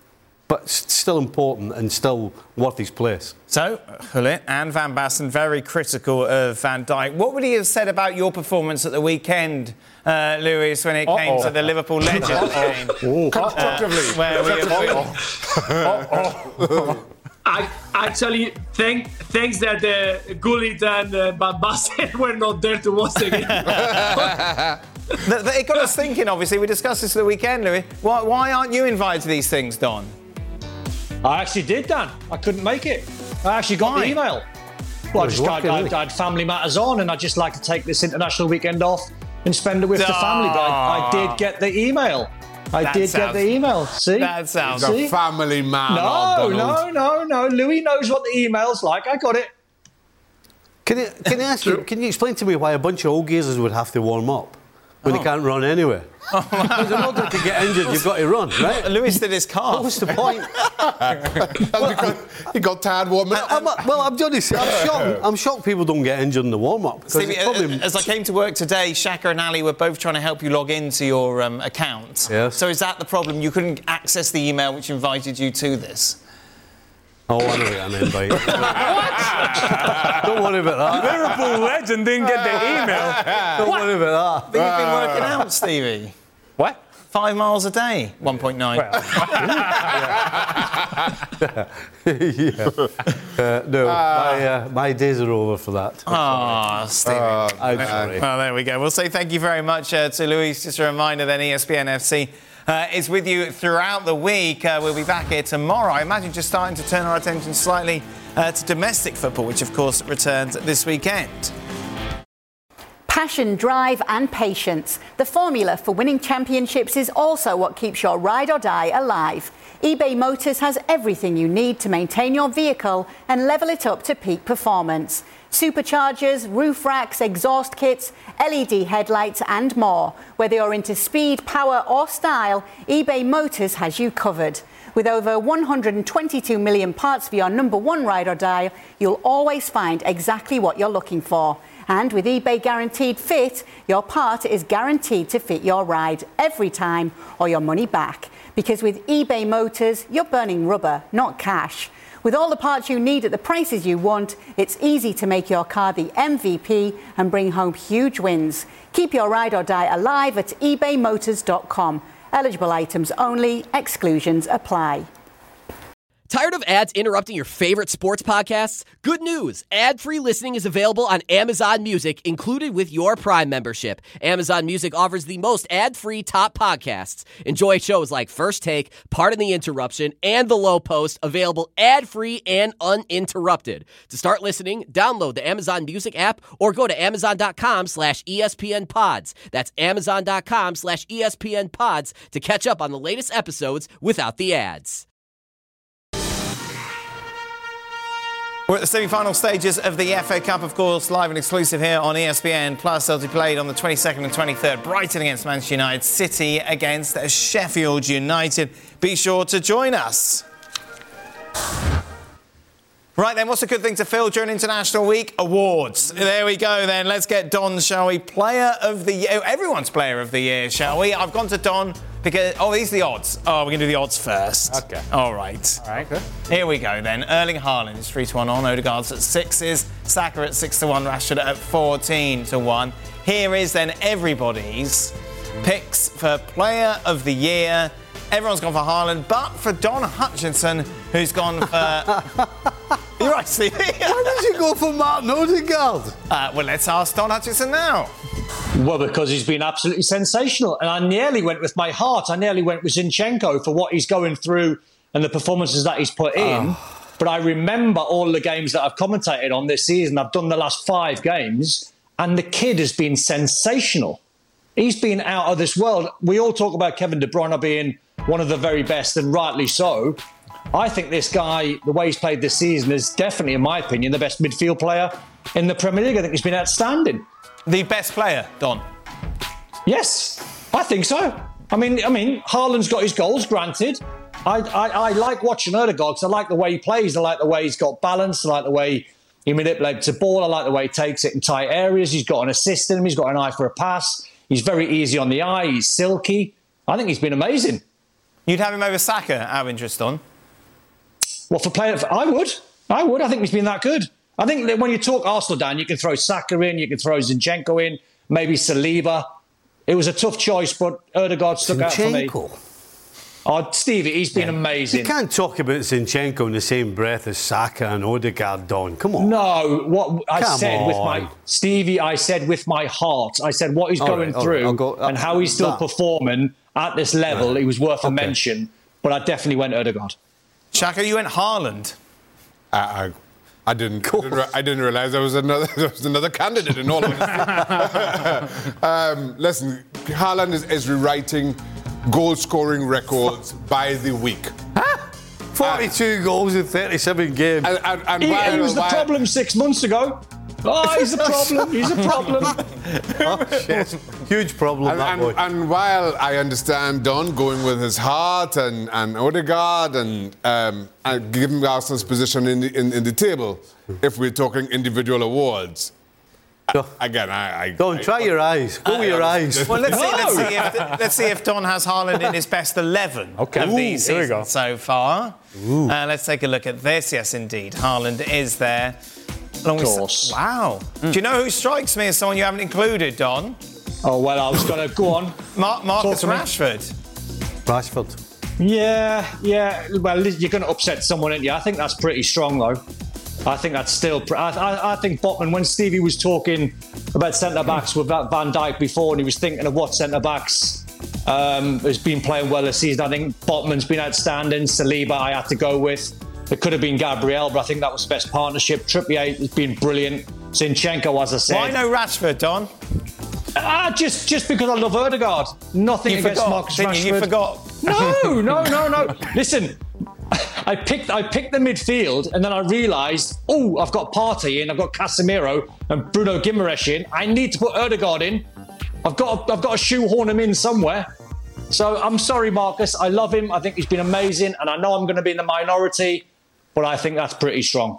but still important and still worth his place. So, Gullit and Van Basten very critical of Van Dijk. What would he have said about your performance at the weekend, uh, Luis, when it Uh-oh. came to the Liverpool Legends game? Constructively. Uh, where we Uh-oh. I actually think thanks that uh, Gullit and uh, Van Basten were not there to watch the game. It got us thinking, obviously. We discussed this at the weekend, Louis. Why, why aren't you invited to these things, Don? I actually did, Dan. I couldn't make it. I actually got Why? the email. Well, I just I, I, I had family matters on, and I'd just like to take this international weekend off and spend it with oh. the family. But I, I did get the email. I That did sounds- get the email. See? That sounds... He's See? a family man. No, Donald. no, no, no. Louis knows what the email's like. I got it. Can you, can I ask you, can you explain to me why a bunch of old geezers would have to warm up when Oh. they can't run anywhere? Because in order to get injured, you've got to run, right? Lewis did his calf. What was the point? Because he got tired warming up. I'm, I'm- well, I'm honest, I'm shocked. I'm shocked people don't get injured in the warm-up. 'cause Stevie, it's probably- as I came to work today, Shaka and Ali were both trying to help you log into your um, account. Yes. So is that the problem? You couldn't access the email which invited you to this? Oh, I know what an invite. Don't worry about that. Liverpool legend didn't get the email. Don't worry about But you've been working out, Stevie. What? Five miles a day, one point nine. that. yeah. Uh, no, my, uh, my days are over for that. Ah, Stevie. I'm sorry. Well, there we go. We'll say thank you very much uh, to Louise. Just a reminder that E S P N F C uh, is with you throughout the week. Uh, we'll be back here tomorrow. I imagine just starting to turn our attention slightly uh, to domestic football, which of course returns this weekend. Passion, drive and patience. The formula for winning championships is also what keeps your ride or die alive. eBay Motors has everything you need to maintain your vehicle and level it up to peak performance. Superchargers, roof racks, exhaust kits, L E D headlights and more. Whether you're into speed, power or style, eBay Motors has you covered. With over one hundred twenty-two million parts for your number one ride or die, you'll always find exactly what you're looking for. And with eBay Guaranteed Fit, your part is guaranteed to fit your ride every time or your money back. Because with eBay Motors, you're burning rubber, not cash. With all the parts you need at the prices you want, it's easy to make your car the M V P and bring home huge wins. Keep your ride or die alive at ebay motors dot com. Eligible items only. Exclusions apply. Tired of ads interrupting your favorite sports podcasts? Good news! Ad-free listening is available on Amazon Music, included with your Prime membership. Amazon Music offers the most ad-free top podcasts. Enjoy shows like First Take, Pardon the Interruption, and The Low Post, available ad-free and uninterrupted. To start listening, download the Amazon Music app or go to amazon.com slash ESPN pods. That's amazon.com slash ESPN pods to catch up on the latest episodes without the ads. We're at the semi-final stages of the F A Cup, of course, live and exclusive here on E S P N. Plus, they'll be played on the twenty-second and twenty-third. Brighton against Manchester United, City against Sheffield United. Be sure to join us. Right then, what's a good thing to fill during International Week? Awards. There we go then. Let's get Don, shall we? Player of the year. Everyone's player of the year, shall we? I've gone to Don because... Oh, these are the odds. Oh, we're going to do the odds first. Okay. All right. All right, good. Here we go then. Erling Haaland is three to one on. Odegaard's at sixes. Saka at six to one. Rashford at fourteen to one. Here is then everybody's picks for player of the year. Everyone's gone for Haaland, but for Don Hutchinson, who's gone for... You're right, Stevie. Why did you go for Martin Odegaard? Uh, well, let's ask Don Hutchinson now. Well, because he's been absolutely sensational. And I nearly went with my heart. I nearly went with Zinchenko for what he's going through and the performances that he's put in. Oh. But I remember all the games that I've commentated on this season. I've done the last five games, and the kid has been sensational. He's been out of this world. We all talk about Kevin De Bruyne being one of the very best, and rightly so. I think this guy, the way he's played this season, is definitely, in my opinion, the best midfield player in the Premier League. I think he's been outstanding. The best player, Don? Yes, I think so. I mean, I mean, Haaland's got his goals, granted. I, I, I like watching Odegaard because I like the way he plays. I like the way he's got balance. I like the way he manipulates the ball. I like the way he takes it in tight areas. He's got an assist in him. He's got an eye for a pass. He's very easy on the eye. He's silky. I think he's been amazing. You'd have him over Saka, out of interest, Don? Well, for playing, I would. I would. I think he's been that good. I think that when you talk Arsenal down, you can throw Saka in, you can throw Zinchenko in, maybe Saliba. It was a tough choice, but Odegaard stuck Zinchenko. out for me. Oh, Stevie, he's been yeah. amazing. You can't talk about Zinchenko in the same breath as Saka and Odegaard, Don. Come on. No, what I Come said on. with my... Stevie, I said with my heart. I said what he's all going right, through right, go, uh, and how he's still that. performing at this level. Right. He was worth okay. a mention, but I definitely went Odegaard. Shaka, you went Haaland. Uh, I, I didn't. I didn't, re- I didn't realise there was another. There was another candidate in all honesty. um, listen, Haaland is, is rewriting goal-scoring records by the week. forty-two uh, goals in thirty-seven games. And, and, and he, while, he was the while, problem six months ago. Oh, he's a problem. He's a problem. Oh, shit. Huge problem, and, that and, boy. and while I understand Don going with his heart and, and Odegaard and, um, and giving Arsenal's position in the, in, in the table, if we're talking individual awards, Go. Again, I, I go and try your eyes. Go uh, with your eyes. Well, let's see. Let's see, if, let's see if Don has Haaland in his best eleven okay. of Ooh, these here we seasons go. so far. Uh, let's take a look at this. Yes, indeed, Haaland is there. Along of course. With, wow. Mm. Do you know who strikes me as someone you haven't included, Don? Oh well, I was going to go on. Mar- Marcus Rashford. Rashford. Yeah, yeah. Well, you're going to upset someone, aren't you? I think that's pretty strong, though. I think that's still... Pr- I, I, I think Botman, when Stevie was talking about centre-backs with that Van Dijk before and he was thinking of what centre-backs um, has been playing well this season, I think Botman's been outstanding. Saliba I had to go with. It could have been Gabriel, but I think that was the best partnership. Trippier has been brilliant. Zinchenko, as I said. Why no Rashford, Don? Ah, just, just because I love Odegaard. Nothing you against forgot, Marcus didn't Rashford. You? you forgot. No, no, no, no. Listen... I picked I picked the midfield and then I realised, oh, I've got Partey in, I've got Casemiro and Bruno Guimaraes in. I need to put Odegaard in. I've got to, I've got to shoehorn him in somewhere. So I'm sorry, Marcus. I love him. I think he's been amazing, and I know I'm going to be in the minority, but I think that's pretty strong.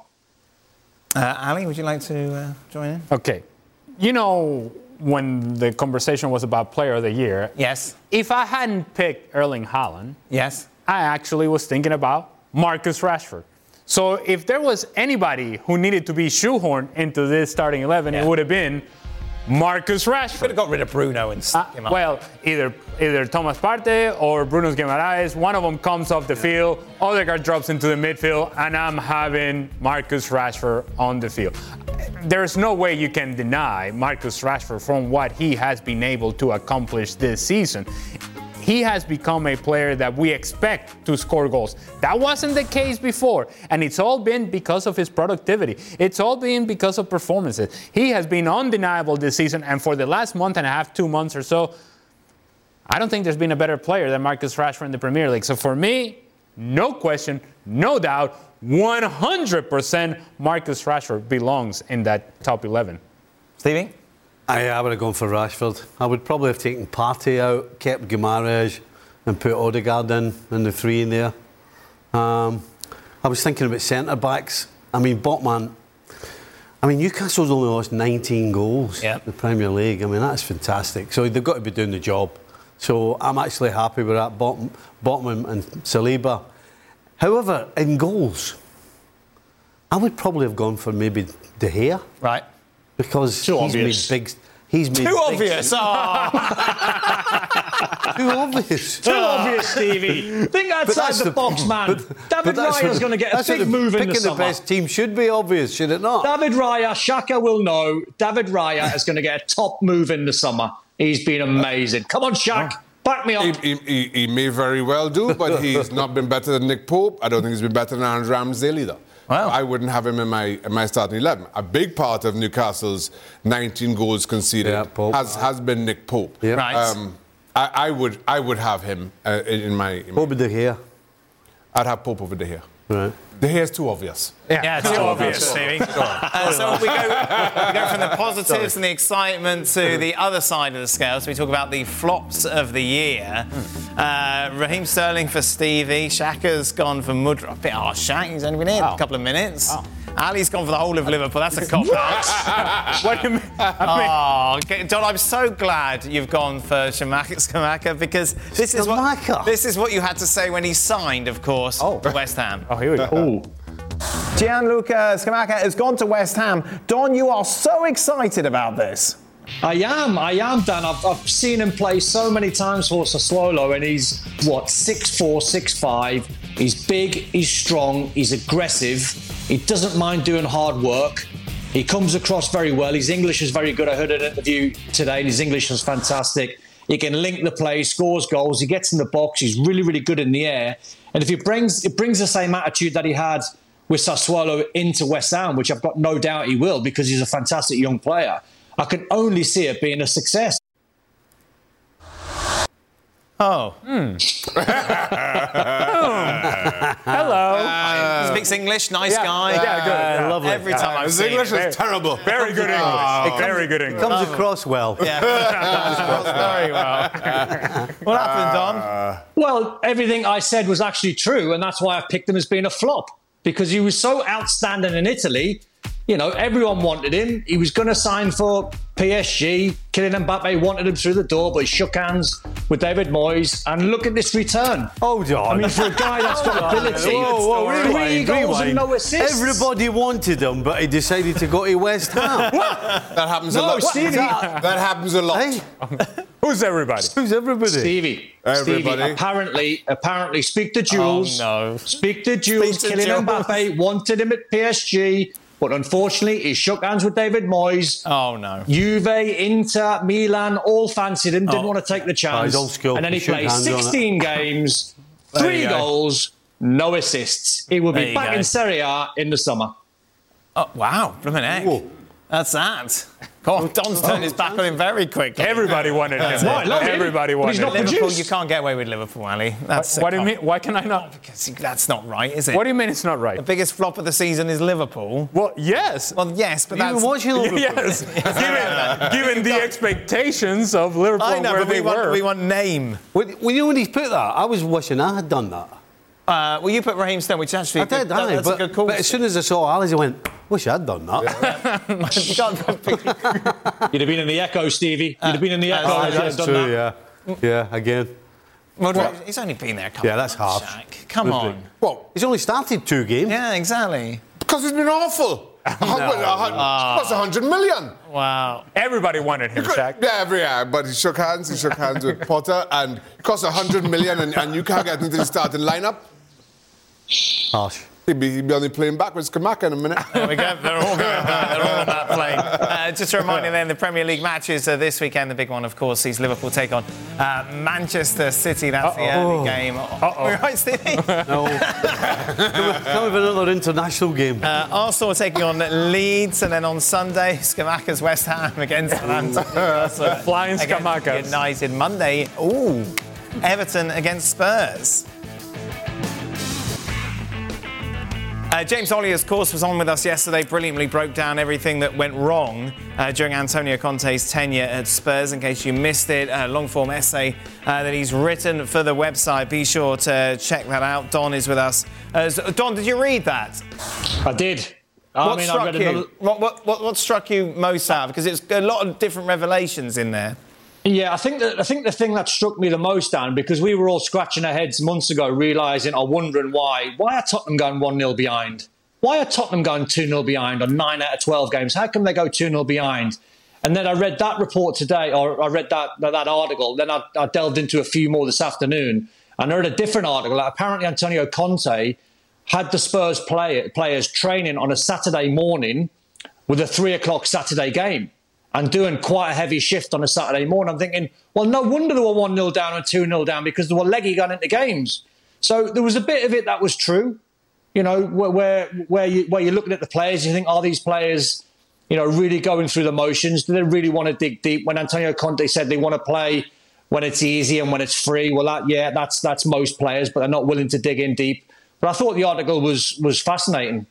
Uh, Ali, would you like to uh, join in? Okay. You know, when the conversation was about Player of the Year, yes. If I hadn't picked Erling Haaland, yes, I actually was thinking about Marcus Rashford. So if there was anybody who needed to be shoehorned into this starting eleven, yeah. it would have been Marcus Rashford. Could have got rid of Bruno and stuck uh, him up. Well, either either Thomas Partey or Bruno Guimaraes, one of them comes off the yeah. field, Odegaard drops into the midfield, and I'm having Marcus Rashford on the field. There's no way you can deny Marcus Rashford from what he has been able to accomplish this season. He has become a player that we expect to score goals. That wasn't the case before, and it's all been because of his productivity. It's all been because of performances. He has been undeniable this season, and for the last month and a half, two months or so, I don't think there's been a better player than Marcus Rashford in the Premier League. So for me, no question, no doubt, one hundred percent Marcus Rashford belongs in that top eleven. Stevie? I, I would have gone for Rashford. I would probably have taken Partey out, kept Guimaraes and put Odegaard in, and the three in there. Um, I was thinking about centre-backs. I mean, Botman, I mean, Newcastle's only lost nineteen goals yep. in the Premier League. I mean, that's fantastic. So they've got to be doing the job. So I'm actually happy with that, Botman, Botman and Saliba. However, in goals, I would probably have gone for maybe De Gea. Right. Because Too he's obvious. made big... He's made Too big obvious. Oh. Too obvious. Too obvious, Stevie. Think outside the, the box, man. But, David Raya's going to get a big move in the summer. Picking the best team should be obvious, should it not? David Raya, Shaka will know. David Raya is going to get a top move in the summer. He's been amazing. Come on, Shaq. Back me up. He, he, he may very well do, but he's not been better than Nick Pope. I don't think he's been better than Aaron Ramsdale either. Wow. I wouldn't have him in my in my starting eleven. A big part of Newcastle's nineteen goals conceded yeah, Pope, has, right. has been Nick Pope. Yeah. Right. Um, I, I would I would have him uh, in, in my. In Pope De Gea. I'd have Pope over De Gea. Right. De Gea is too obvious. Yeah, yeah too obvious, Stevie. uh, so we go, we go from the positives Sorry. and the excitement to the other side of the scale. So we talk about the flops of the year. Mm. Uh, Raheem Sterling for Stevie. Shaka's gone for Mudryk. A bit harsh, Shaq. He's only been in oh. a couple of minutes. Oh. Ali's gone for the whole of Liverpool. That's a cop out. What do you mean? Oh, okay. Don, I'm so glad you've gone for Scamacca because this is what this is what you had to say when he signed, of course, oh. to West Ham. Oh, here we go. Ooh. Gianluca Scamacca has gone to West Ham. Don, you are so excited about this. I am, I am, Dan. I've, I've seen him play so many times for Sassuolo, and he's, what, six four, six five. He's big, he's strong, he's aggressive. He doesn't mind doing hard work. He comes across very well. His English is very good. I heard an interview today, and his English was fantastic. He can link the play, scores goals, he gets in the box. He's really, really good in the air. And if he brings, it brings the same attitude that he had with Sassuolo into West Ham, which I've got no doubt he will because he's a fantastic young player, I can only see it being a success. Oh. Mm. Hello. Uh, speaks English, nice yeah, guy. Yeah, good. Uh, Yeah. lovely. Every time Uh, I've his seen English it. is terrible. Very good English. Oh. Very good English. Comes across well. Yeah. Comes across very well. What happened, Don? Well, everything I said was actually true, and that's why I picked him as being a flop. Because he was so outstanding in Italy, you know, everyone wanted him. He was going to sign for P S G. Kylian Mbappe wanted him through the door, but he shook hands with David Moyes. And look at this return. Oh, John. I mean, for a guy that's got ability, Whoa, whoa, three rewind, goals rewind. and no assists. Everybody wanted him, but he decided to go to West Ham. That happens No, a lot. Stevie. That, that happens a lot. Hey, Who's everybody? who's everybody? Stevie, Everybody. Stevie, apparently, apparently, speak to Jules. Oh, no. Speak to Jules. Speak to Kylian Jules. Mbappe wanted him at P S G, but unfortunately, he shook hands with David Moyes. Oh, no. Juve, Inter, Milan, all fancied him, didn't Oh. want to take the Oh, chance. he's old school. And then he He shook played hands on it. sixteen games, There three you go. goals, no assists. He will There be you back go. in Serie A in the summer. Oh, wow. Blimmin' heck. Whoa. That's that. God, Don's turned his back on him very quickly. Everybody wanted him. No, I love him, Everybody but wanted he's him. not Liverpool, produced. you can't get away with Liverpool, Ali. That's What do you mean? Why can I not? Because that's not right, is it? What do you mean it's not The right? biggest flop of the season is Liverpool. Well, yes. Well, yes, but You that's... been watching Liverpool? Yes. given, given the expectations of Liverpool I know, where but they we want, were. we want name. When, when you when he's put that, I was wishing I had done that. Uh, well, you put Raheem Sterling, which actually... I did, that- aye, that's but, a good call. but as soon as I saw Alice, I went, wish I'd done that. You can't- You'd have been in the Echo, Stevie. You'd have been in the Echo. Oh, if you'd have done that. yeah. Yeah, again. Well, he's only been there a couple Yeah, that's months, harsh. Shaq. Come on. Well, He's only started two games. Yeah, exactly. because it's been awful. A hundred- a hundred- Plus a hundred million. Wow. Everybody wanted him, Shaq. Yeah, every year. But he shook hands. He shook hands with Potter, and it costs a hundred million, and, and you can't get into the starting lineup. Harsh. He'd be, he'd be only playing back with Skamaka in a minute. There we go. They're all going back. They're all on that plane. Uh, just a reminder then, the Premier League matches uh, this weekend. The big one, of course, sees Liverpool take on uh, Manchester City. That's the Uh-oh. early game. Uh-oh. We're right, Stevie? No. Come with another international game. Uh, Arsenal taking on Leeds, and then on Sunday, Scamacca's West Ham against Southampton. uh, Flying against Scamacca's. United Monday. Ooh, Everton against Spurs. Uh, James Ollie, of course, was on with us yesterday, brilliantly broke down everything that went wrong uh, during Antonio Conte's tenure at Spurs. In case you missed it, a long-form essay uh, that he's written for the website. Be sure to check that out. Don is with us. Uh, Don, did you read that? I did. I What mean, struck I read you? another... What, what, what, what struck you most out? Because it's a lot of different revelations in there. Yeah, I think that I think the thing that struck me the most, Dan, because we were all scratching our heads months ago, realising or wondering why. Why are Tottenham going one nil behind? Why are Tottenham going two nil behind on nine out of twelve games? How come they go two nil behind? And then I read that report today, or I read that that article. Then I, I delved into a few more this afternoon, and I read a different article that apparently Antonio Conte had the Spurs play, players training on a Saturday morning with a three o'clock Saturday game, and doing quite a heavy shift on a Saturday morning. I'm thinking, well, no wonder they were one nil down and two nil down, because they were leggy going into games. So there was a bit of it that was true. You know, where where, where, you, where you're looking at the players, you think, are these players, you know, really going through the motions? Do they really want to dig deep? When Antonio Conte said they want to play when it's easy and when it's free, well, that, yeah, that's that's most players, but they're not willing to dig in deep. But I thought the article was was fascinating.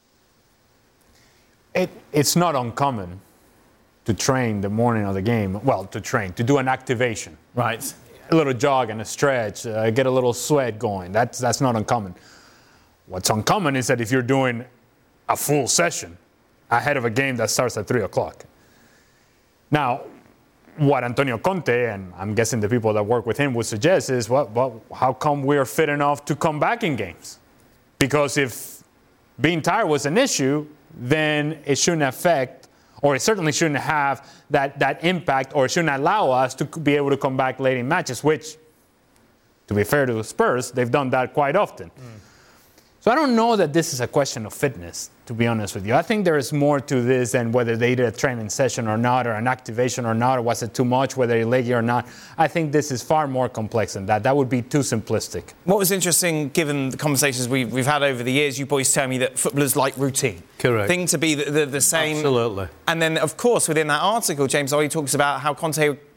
It, it's not uncommon to train the morning of the game. Well, to train, to do an activation. Right. A little jog and a stretch, uh, get a little sweat going. That's, that's not uncommon. What's uncommon is that if you're doing a full session ahead of a game that starts at three o'clock. Now, what Antonio Conte, and I'm guessing the people that work with him, would suggest is, well, well, how come we're fit enough to come back in games? Because if being tired was an issue, then it shouldn't affect, or it certainly shouldn't have that, that impact, or it shouldn't allow us to be able to come back late in matches, which, to be fair to the Spurs, they've done that quite often. Mm. So I don't know that this is a question of fitness, to be honest with you. I think there is more to this than whether they did a training session or not, or an activation or not, or was it too much, whether you're leggy or not. I think this is far more complex than that. That would be too simplistic. What was interesting, given the conversations we've, we've had over the years, you boys tell me that footballers like routine. Correct. Thing to be the, the, the same. Absolutely. And then, of course, within that article, James Ollie talks about how Conte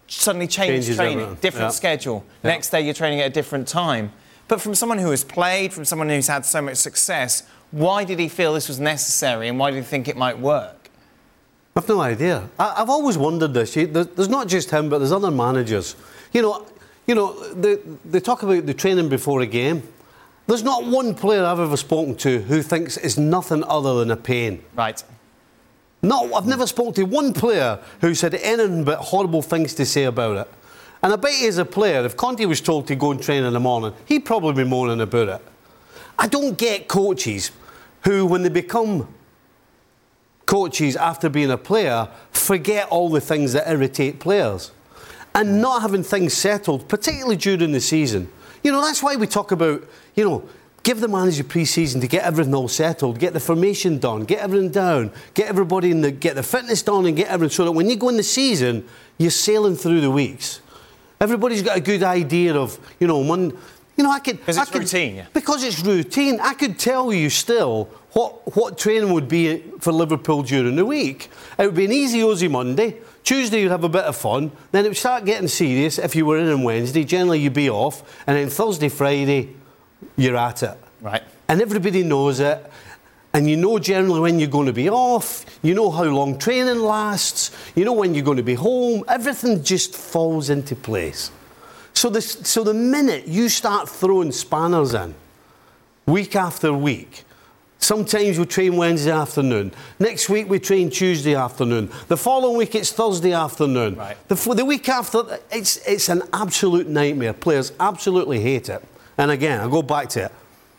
suddenly change Changes training, everything. different Yeah. schedule. Yeah. Next day you're training at a different time. But from someone who has played, from someone who's had so much success, why did he feel this was necessary and why did he think it might work? I've no idea. I, I've always wondered this. You, there, there's not just him, but there's other managers. You know, you know, they, they talk about the training before a game. There's not one player I've ever spoken to who thinks it's nothing other than a pain. Right. No, I've never spoken to one player who said anything but horrible things to say about it. And I bet he as a player, if Conte was told to go and train in the morning, he'd probably be moaning about it. I don't get coaches who, when they become coaches after being a player, forget all the things that irritate players. And not having things settled, particularly during the season. You know, that's why we talk about, you know, give the manager pre-season to get everything all settled, get the formation done, get everything down, get everybody in the, get the fitness done and get everything so that when you go in the season, you're sailing through the weeks. Everybody's got a good idea of, you know, one, you know, I could... Because it's I could, routine, yeah. Because it's routine. I could tell you still what, what training would be for Liverpool during the week. It would be an easy, Aussie Monday. Tuesday you'd have a bit of fun. Then it would start getting serious if you were in on Wednesday. Generally you'd be off. And then Thursday, Friday, you're at it. Right. And everybody knows it. And you know generally when you're going to be off. You know how long training lasts. You know when you're going to be home. Everything just falls into place. So, this, so the minute you start throwing spanners in, week after week, sometimes we train Wednesday afternoon. Next week we train Tuesday afternoon. The following week it's Thursday afternoon. Right. The, the week after, it's, it's an absolute nightmare. Players absolutely hate it. And again, I go back to it.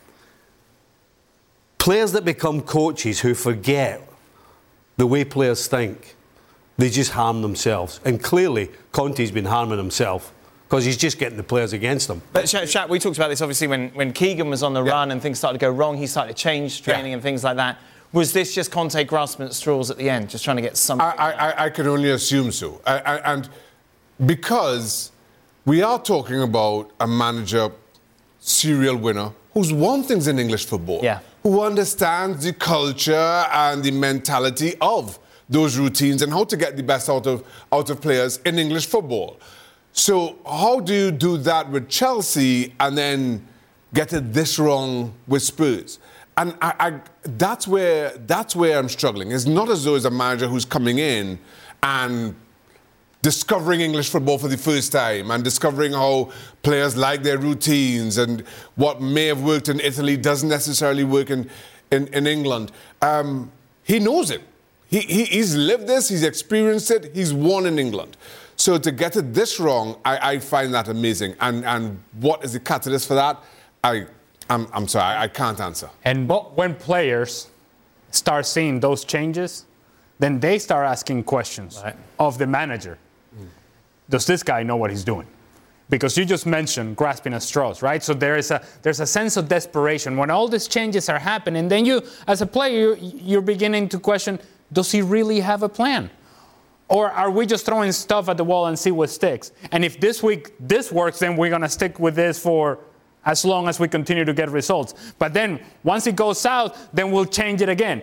Players that become coaches who forget the way players think, they just harm themselves. And clearly, Conte's been harming himself because he's just getting the players against him. But Shaq, Shaq, we talked about this obviously when, when Keegan was on the Yeah. run and things started to go wrong. He started to change training Yeah. and things like that. Was this just Conte grasping at straws at the end, just trying to get something? I, I, I can only assume so. I, I, and because we are talking about a manager, serial winner, who's won things in English football. Yeah. Who understands the culture and the mentality of those routines and how to get the best out of, out of players in English football. So how do you do that with Chelsea and then get it this wrong with Spurs? And I, I, that's where that's where I'm struggling. It's not as though it's a manager who's coming in and discovering English football for the first time and discovering how players like their routines and what may have worked in Italy doesn't necessarily work in, in, in England. Um, he knows it. He, he, he's lived this, he's experienced it, he's won in England. So to get it this wrong, I, I find that amazing. And, and what is the catalyst for that? I, I'm, I'm sorry, I, I can't answer. And when players start seeing those changes, then they start asking questions Right. of the manager. Does this guy know what he's doing? Because you just mentioned grasping at straws, right? So there is a there's a sense of desperation when all these changes are happening. Then you, as a player, you're beginning to question: does he really have a plan, or are we just throwing stuff at the wall and see what sticks? And if this week this works, then we're gonna stick with this for as long as we continue to get results. But then once it goes south, then we'll change it again.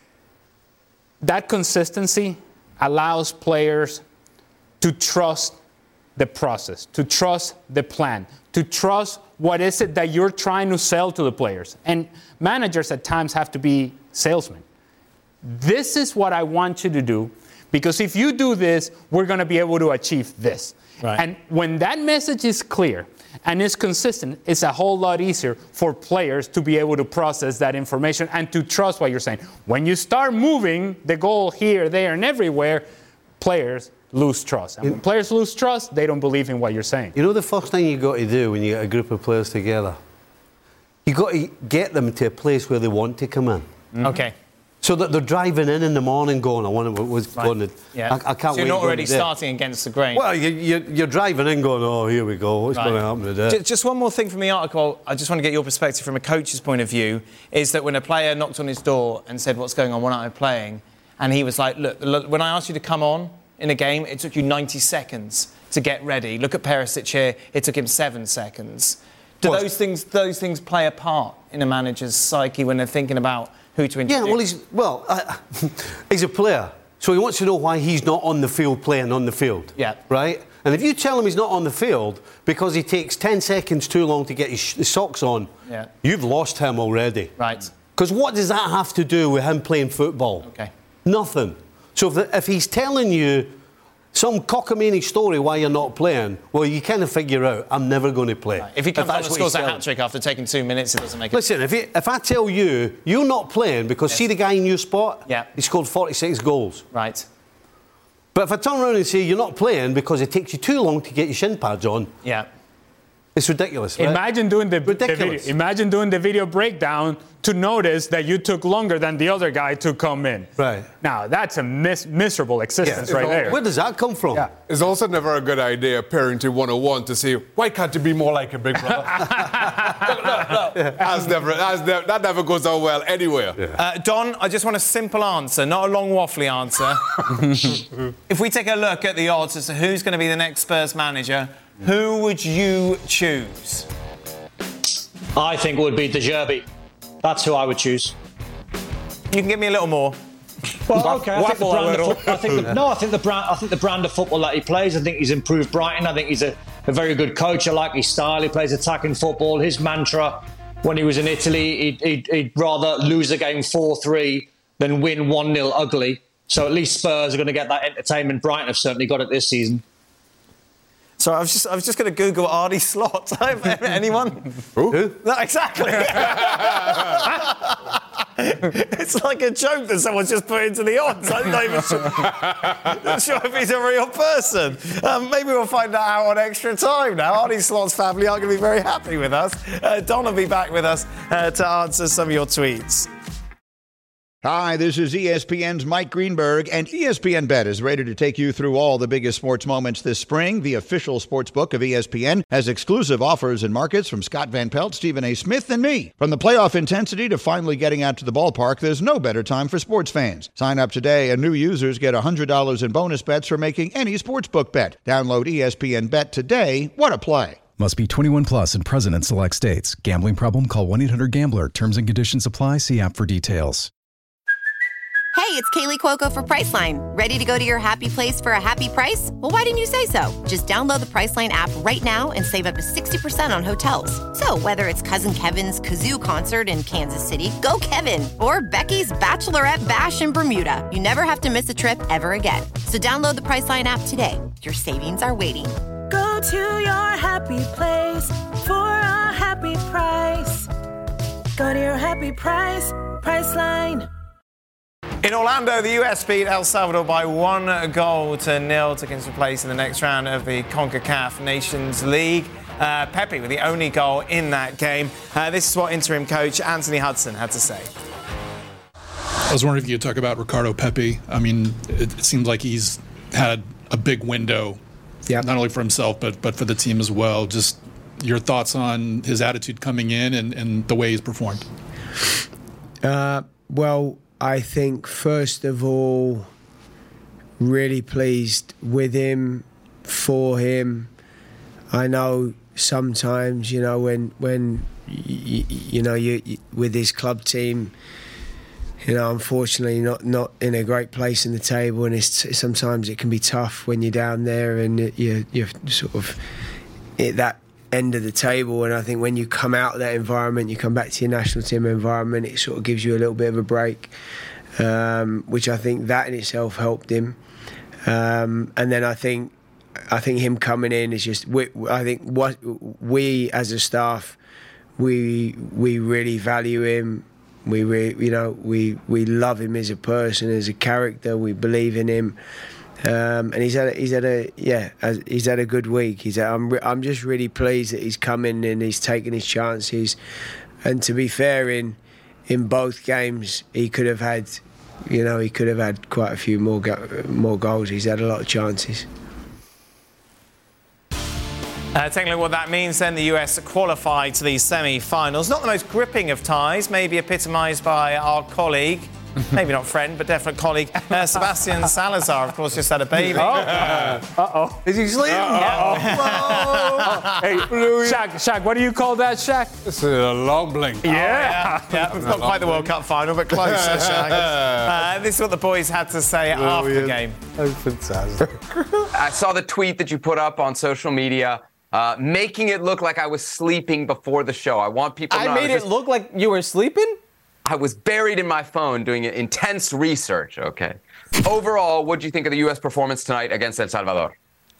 That consistency allows players to trust the process, to trust the plan, to trust what is it that you're trying to sell to the players. And managers at times have to be salesmen. This is what I want you to do, because if you do this, we're going to be able to achieve this. Right. And when that message is clear and is consistent, it's a whole lot easier for players to be able to process that information and to trust what you're saying. When you start moving the goal here, there, and everywhere, players lose trust. And when players lose trust, they don't believe in what you're saying. You know the first thing you got to do when you get a group of players together? You got to get them to a place where they want to come in. Mm-hmm. Okay. So that they're driving in in the morning going, I want to, what's Right. going to, Yeah. I, I can't so you're wait not going already to there. starting against the grain. Well, you, you, you're driving in going, oh, here we go, what's Right. going to happen today? Ju- Just one more thing from the article, I just want to get your perspective from a coach's point of view, is that when a player knocked on his door and said, what's going on, when I'm playing, and he was like, look, look, when I asked you to come on in a game, it took you ninety seconds to get ready. Look at Perisic here, it took him seven seconds. Do Well, those things those things play a part in a manager's psyche when they're thinking about who to introduce? Yeah, well, he's, well uh, he's a player, so he wants to know why he's not on the field playing on the field. Yeah. Right? And if you tell him he's not on the field because he takes ten seconds too long to get his, sh- his socks on, yeah. you've lost him already. Right. Because what does that have to do with him playing football? Okay. Nothing. So if, the, if he's telling you some cockamamie story why you're not playing, well, you kind of figure out, I'm never going to play. Right. If he comes if on and that's what scores he's a telling- hat-trick after taking two minutes, it doesn't make it... Listen, if, he, if I tell you, you're not playing because Yes. see the guy in your spot? Yeah. He scored forty-six goals. Right. But if I turn around and say you're not playing because it takes you too long to get your shin pads on, Yeah. it's ridiculous. Right? Imagine doing the, the video. Ridiculous. Imagine doing the video breakdown to notice that you took longer than the other guy to come in. Right. Now that's a mis- miserable existence Yeah. right there. Where does that come from? Yeah. It's also never a good idea, parenting one oh one, to say, why can't you be more like a big brother? no, no, no. That's never, that's never, that never goes down well anywhere. Yeah. Uh, Don, I just want a simple answer, not a long waffly answer. If we take a look at the odds as to who's going to be the next Spurs manager, who would you choose? I think it would be De Zerbi. That's who I would choose. You can give me a little more. Well, okay. I think the Waffle a brand little. of foot, I think the, no, I think the brand. I think the brand of football that he plays. I think he's improved Brighton. I think he's a, a very good coach. I like his style. He plays attacking football. His mantra when he was in Italy, he'd, he'd, he'd rather lose a game four three than win one nil ugly. So at least Spurs are going to get that entertainment. Brighton have certainly got it this season. So I was just I was just going to Google Arnie Slot. Anyone? Who? No, exactly. It's like a joke that someone's just put into the odds. I'm not even sure, not sure if he's a real person. Um, maybe we'll find that out on Extra Time now. Arnie Slot's family are going to be very happy with us. Uh, Don will be back with us uh, to answer some of your tweets. Hi, this is E S P N's Mike Greenberg, and E S P N Bet is ready to take you through all the biggest sports moments this spring. The official sports book of E S P N has exclusive offers and markets from Scott Van Pelt, Stephen A. Smith, and me. From the playoff intensity to finally getting out to the ballpark, there's no better time for sports fans. Sign up today, and new users get one hundred dollars in bonus bets for making any sportsbook bet. Download E S P N Bet today. What a play. Must be twenty-one plus and present in select states. Gambling problem? Call one eight hundred gambler. Terms and conditions apply. See app for details. Hey, it's Kaylee Cuoco for Priceline. Ready to go to your happy place for a happy price? Well, why didn't you say so? Just download the Priceline app right now and save up to sixty percent on hotels. So whether it's Cousin Kevin's Kazoo Concert in Kansas City, go Kevin, or Becky's Bachelorette Bash in Bermuda, you never have to miss a trip ever again. So download the Priceline app today. Your savings are waiting. Go to your happy place for a happy price. Go to your happy price, Priceline. In Orlando, the U S beat El Salvador by one goal to nil to get place in the next round of the CONCACAF Nations League. Uh, Pepe with the only goal in that game. Uh, this is what interim coach Anthony Hudson had to say. I was wondering if you could talk about Ricardo Pepi. I mean, it, it seems like he's had a big window, not only for himself, but, but for the team as well. Just your thoughts on his attitude coming in and, and the way he's performed. Uh, well, I think, first of all, really pleased with him, for him. I know sometimes, you know, when, when you, you know, you, you with his club team, you know, unfortunately not, not in a great place in the table, and it's, sometimes it can be tough when you're down there and you're, you're sort of at that end of the table. And I think when you come out of that environment, you come back to your national team environment, it sort of gives you a little bit of a break, um, which I think that in itself helped him. Um, and then I think I think him coming in is just we, I think what we as a staff we we really value him. We re, you know we we love him as a person, as a character. We believe in him. Um, and he's had a, he's had a yeah he's had a good week. He's had, I'm I'm just really pleased that he's come in and he's taken his chances. And to be fair, in in both games he could have had, you know, he could have had quite a few more go, more goals. He's had a lot of chances. Uh, taking a look at what that means then, the U S qualified to these semi-finals. Not the most gripping of ties, maybe epitomised by our colleague maybe not friend, but definite colleague, uh, Sebastian Salazar, of course, just had a baby. Oh. Uh-oh. Is he sleeping? Uh-oh. Hey, Shaq, Shaq, what do you call that, Shaq? It's a long blink. Yeah. Oh, yeah. yeah. It's not quite the World Cup final, but close. uh, this is what the boys had to say Brilliant. after the game. Oh, fantastic. I saw the tweet that you put up on social media, uh, making it look like I was sleeping before the show. I want people to know. I made I it look like you were sleeping? I was buried in my phone doing intense research, okay? Overall, what do you think of the U S performance tonight against El Salvador?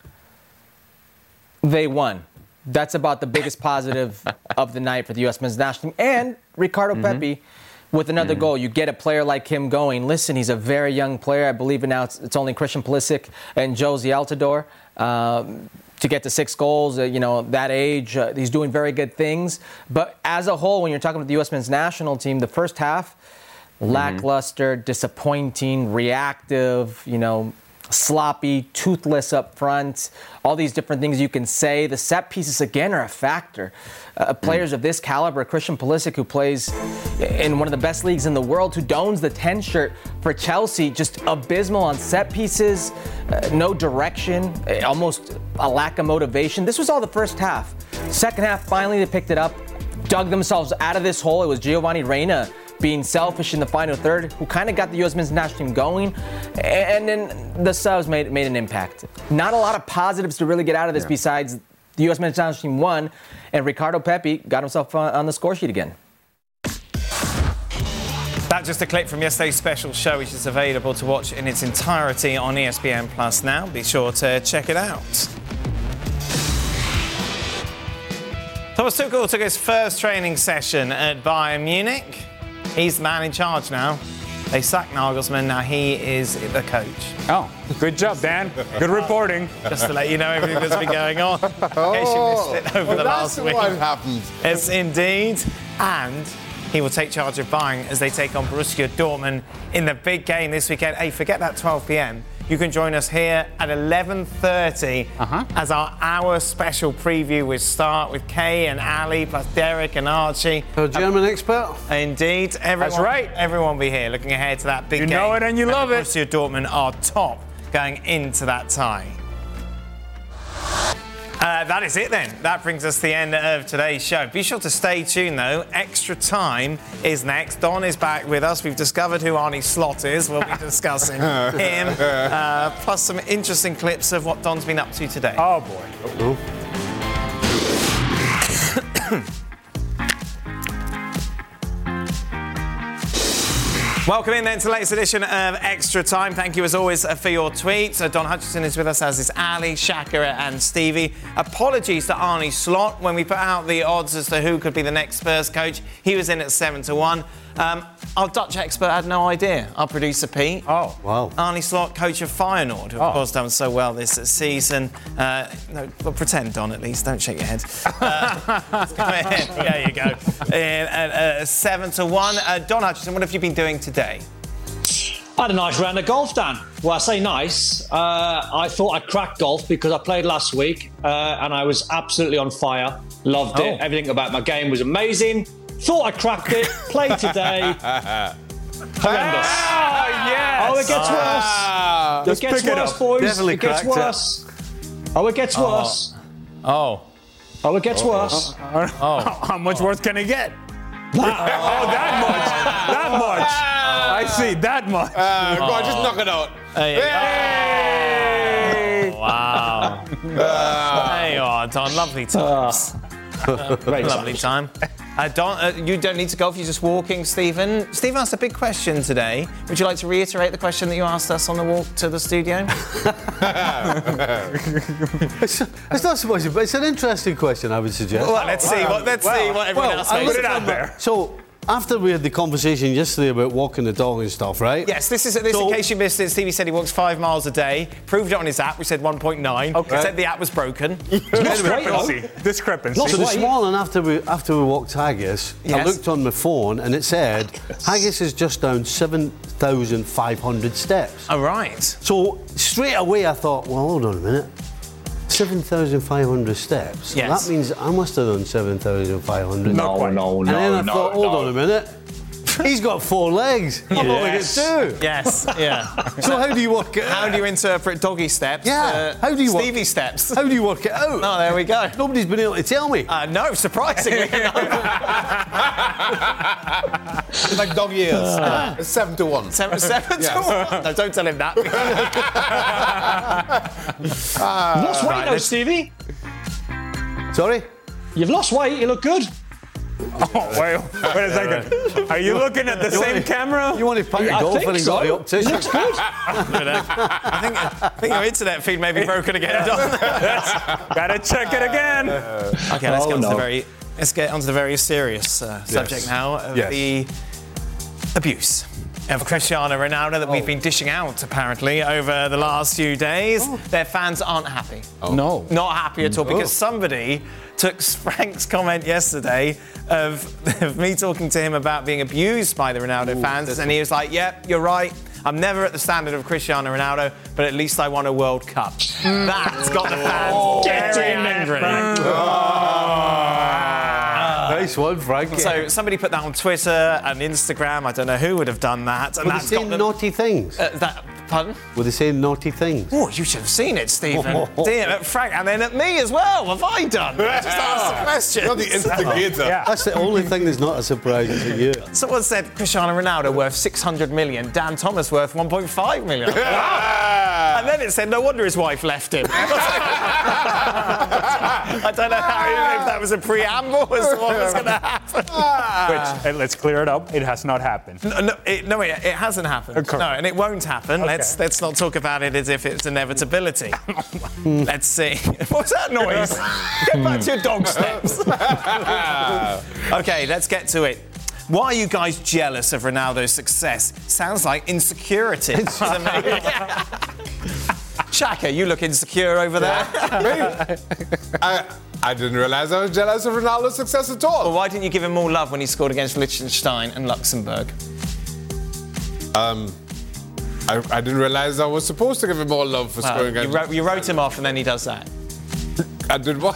They won. That's about the biggest positive of the night for the U S men's national team. And Ricardo mm-hmm. Pepi with another mm-hmm. goal. You get a player like him going. Listen, he's a very young player. I believe now it's, it's only Christian Pulisic and Josie Altidore. Um, to get to six goals, uh, you know, that age, uh, he's doing very good things. But as a whole, when you're talking about the U S men's national team, the first half, mm-hmm. lackluster, disappointing, reactive, you know, sloppy, toothless up front, all these different things you can say. The set pieces, again, are a factor. Uh, players mm. of this caliber, Christian Pulisic, who plays in one of the best leagues in the world, who dons the ten shirt for Chelsea, just abysmal on set pieces, uh, no direction, uh, almost a lack of motivation. This was all the first half. Second half, finally, they picked it up, dug themselves out of this hole. It was Giovanni Reina being selfish in the final third, who kind of got the U S men's national team going, and then the subs made made an impact. Not a lot of positives to really get out of this yeah. besides the U S men's national team won, and Ricardo Pepi got himself on the score sheet again. That's just a clip from yesterday's special show, which is available to watch in its entirety on E S P N Plus now. Be sure to check it out. Thomas Tuchel took his first training session at Bayern Munich. He's the man in charge now. They sacked Nagelsmann, now he is the coach. Oh, good job, Dan. Good reporting. Just to let you know everything that's been going on, in case you missed it over well, the last that's week. That's what happened. Yes, indeed. And he will take charge of Bayern as they take on Borussia Dortmund in the big game this weekend. Hey, forget that twelve p.m. You can join us here at eleven thirty uh-huh. as our hour special preview with Start with Kay and Ali plus Derek and Archie. A German uh, expert. Indeed. Everyone, That's right. Everyone will be here looking ahead to that big you game. You know it and you love it. Borussia Dortmund are top going into that tie. Uh, that is it then. That brings us to the end of today's show. Be sure to stay tuned though. Extra Time is next. Don is back with us. We've discovered who Arnie Slot is. We'll be discussing him. Uh, plus some interesting clips of what Don's been up to today. Oh boy. Welcome in then to the latest edition of Extra Time. Thank you as always for your tweets. Uh, Don Hutchinson is with us, as is Ali, Shaka and Stevie. Apologies to Arnie Slot. When we put out the odds as to who could be the next Spurs coach, he was in at seven to one. Um, our Dutch expert had no idea. Our producer Pete. Oh, wow. Arnie Slot, coach of Feyenoord, who of oh. course done so well this season. Uh, no, well, pretend, Don, at least. Don't shake your head. Uh, there you go. In at uh, seven to one. Uh, Don Hutchinson, what have you been doing today? I had a nice round of golf, Dan. Well, I say nice. Uh, I thought I cracked golf because I played last week uh, and I was absolutely on fire. Loved oh. it. Everything about my game was amazing. Thought I cracked it. Played today. Horrendous. Oh, yes. Oh, it gets ah. worse. It gets it worse, boys. Definitely it gets worse. It. Oh, it gets oh. worse. Oh. Oh, it gets oh. worse. Oh. oh. How much worse can it get? oh, that much. That much. I see, that much. Uh, go on, just knock it out. Hey. Hey. Oh, wow. uh, there you are, Don. Lovely times. Uh, lovely time. Uh, Don, uh, you don't need to golf, you're just walking, Stephen. Stephen asked a big question today. Would you like to reiterate the question that you asked us on the walk to the studio? it's, it's not supposed to, but it's an interesting question, I would suggest. Well, let's see what, let's well, see what everyone well, else thinks. Put it out there. So, after we had the conversation yesterday about walking the dog and stuff, right? Yes, this is this. So, in case you missed it, Stevie said he walks five miles a day. Proved it on his app. We said one point nine. Okay. Said the app was broken. Discrepancy. Discrepancy. So this morning, after we after we walked Haggis, yes. I looked on my phone and it said Haggis is just down seven thousand five hundred steps. All right. So straight away, I thought, well, hold on a minute. seven thousand five hundred steps. Yes. That means I must have done seven thousand five hundred. No, no, no, And then I no, thought, hold no. on a minute. He's got four legs. I've only got two. Yes, yeah. So how do you work it out? How do you interpret doggy steps? Yeah. How do you work- Stevie steps? How do you work it out? Oh, there we go. Nobody's been able to tell me. Uh, no, surprisingly. Like dog years. Uh, it's seven to one. Seven, seven Yes. to one. No, don't tell him that. Ah. You've lost weight right, though, let's- Stevie. Sorry? You've lost weight. You look good. Oh, wait, wait a second. Are you looking at the same camera? You want to pack your I golf think and so. got the optician? Looks good. I think, I think your internet feed may be broken again, Don. Gotta check it again. Okay, let's Oh, get on to no. the very let's get onto the very serious uh, subject now of Yes. the abuse of Cristiano Ronaldo that we've been dishing out apparently over the last few days. Their fans aren't happy. No. Not happy at all because somebody took Frank's comment yesterday of, of me talking to him about being abused by the Ronaldo fans, and he was like, "Yep, you're right. I'm never at the standard of Cristiano Ronaldo, but at least I won a World Cup." That's got the fans very angry. Nice one, Frank. So somebody put that on Twitter and Instagram. I don't know who would have done that. And Were they that's got saying them, naughty things? uh, that, pardon? Were they saying naughty things? Oh, you should have seen it, Stephen. Damn, at Frank, and then at me as well. What have I done? I just asked the question. You're the instigator. Yeah. That's the only thing that's not a surprise to you. Someone said Cristiano Ronaldo worth six hundred million, Dan Thomas worth one point five million. And then it said, no wonder his wife left him. I don't know how, if that was a preamble as to what was going to happen. Which, uh, let's clear it up. It has not happened. No, no, it, no, it, it hasn't happened. Okay. No, and it won't happen. Okay. Let's let's not talk about it as if it's inevitability. Let's see. What was that noise? Get back to your dog steps. Okay, let's get to it. Why are you guys jealous of Ronaldo's success? Sounds like insecurity. Shaka, you look insecure over there. I, I didn't realize I was jealous of Ronaldo's success at all. Well, why didn't you give him more love when he scored against Liechtenstein and Luxembourg? Um, I, I didn't realize I was supposed to give him more love for Well, scoring you, against. wrote, you wrote him off and then he does that. I did what?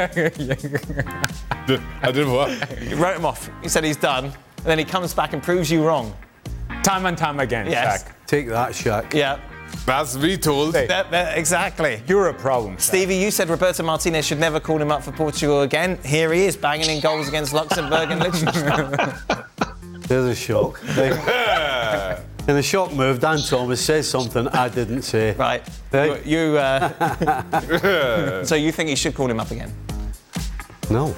I did what? You wrote him off. He said he's done. And then he comes back and proves you wrong. Time and time again, Yes. Shaq. Take that, Shaq. Yeah. That's me told. That- that- exactly. You're a problem, Shaq. Stevie, you said Roberto Martinez should never call him up for Portugal again. Here he is, banging in goals against Luxembourg and Liechtenstein. There's a shock. In the shock move, Dan Thomas says something I didn't say. Right. Right? You. you uh... so you think he should call him up again? No.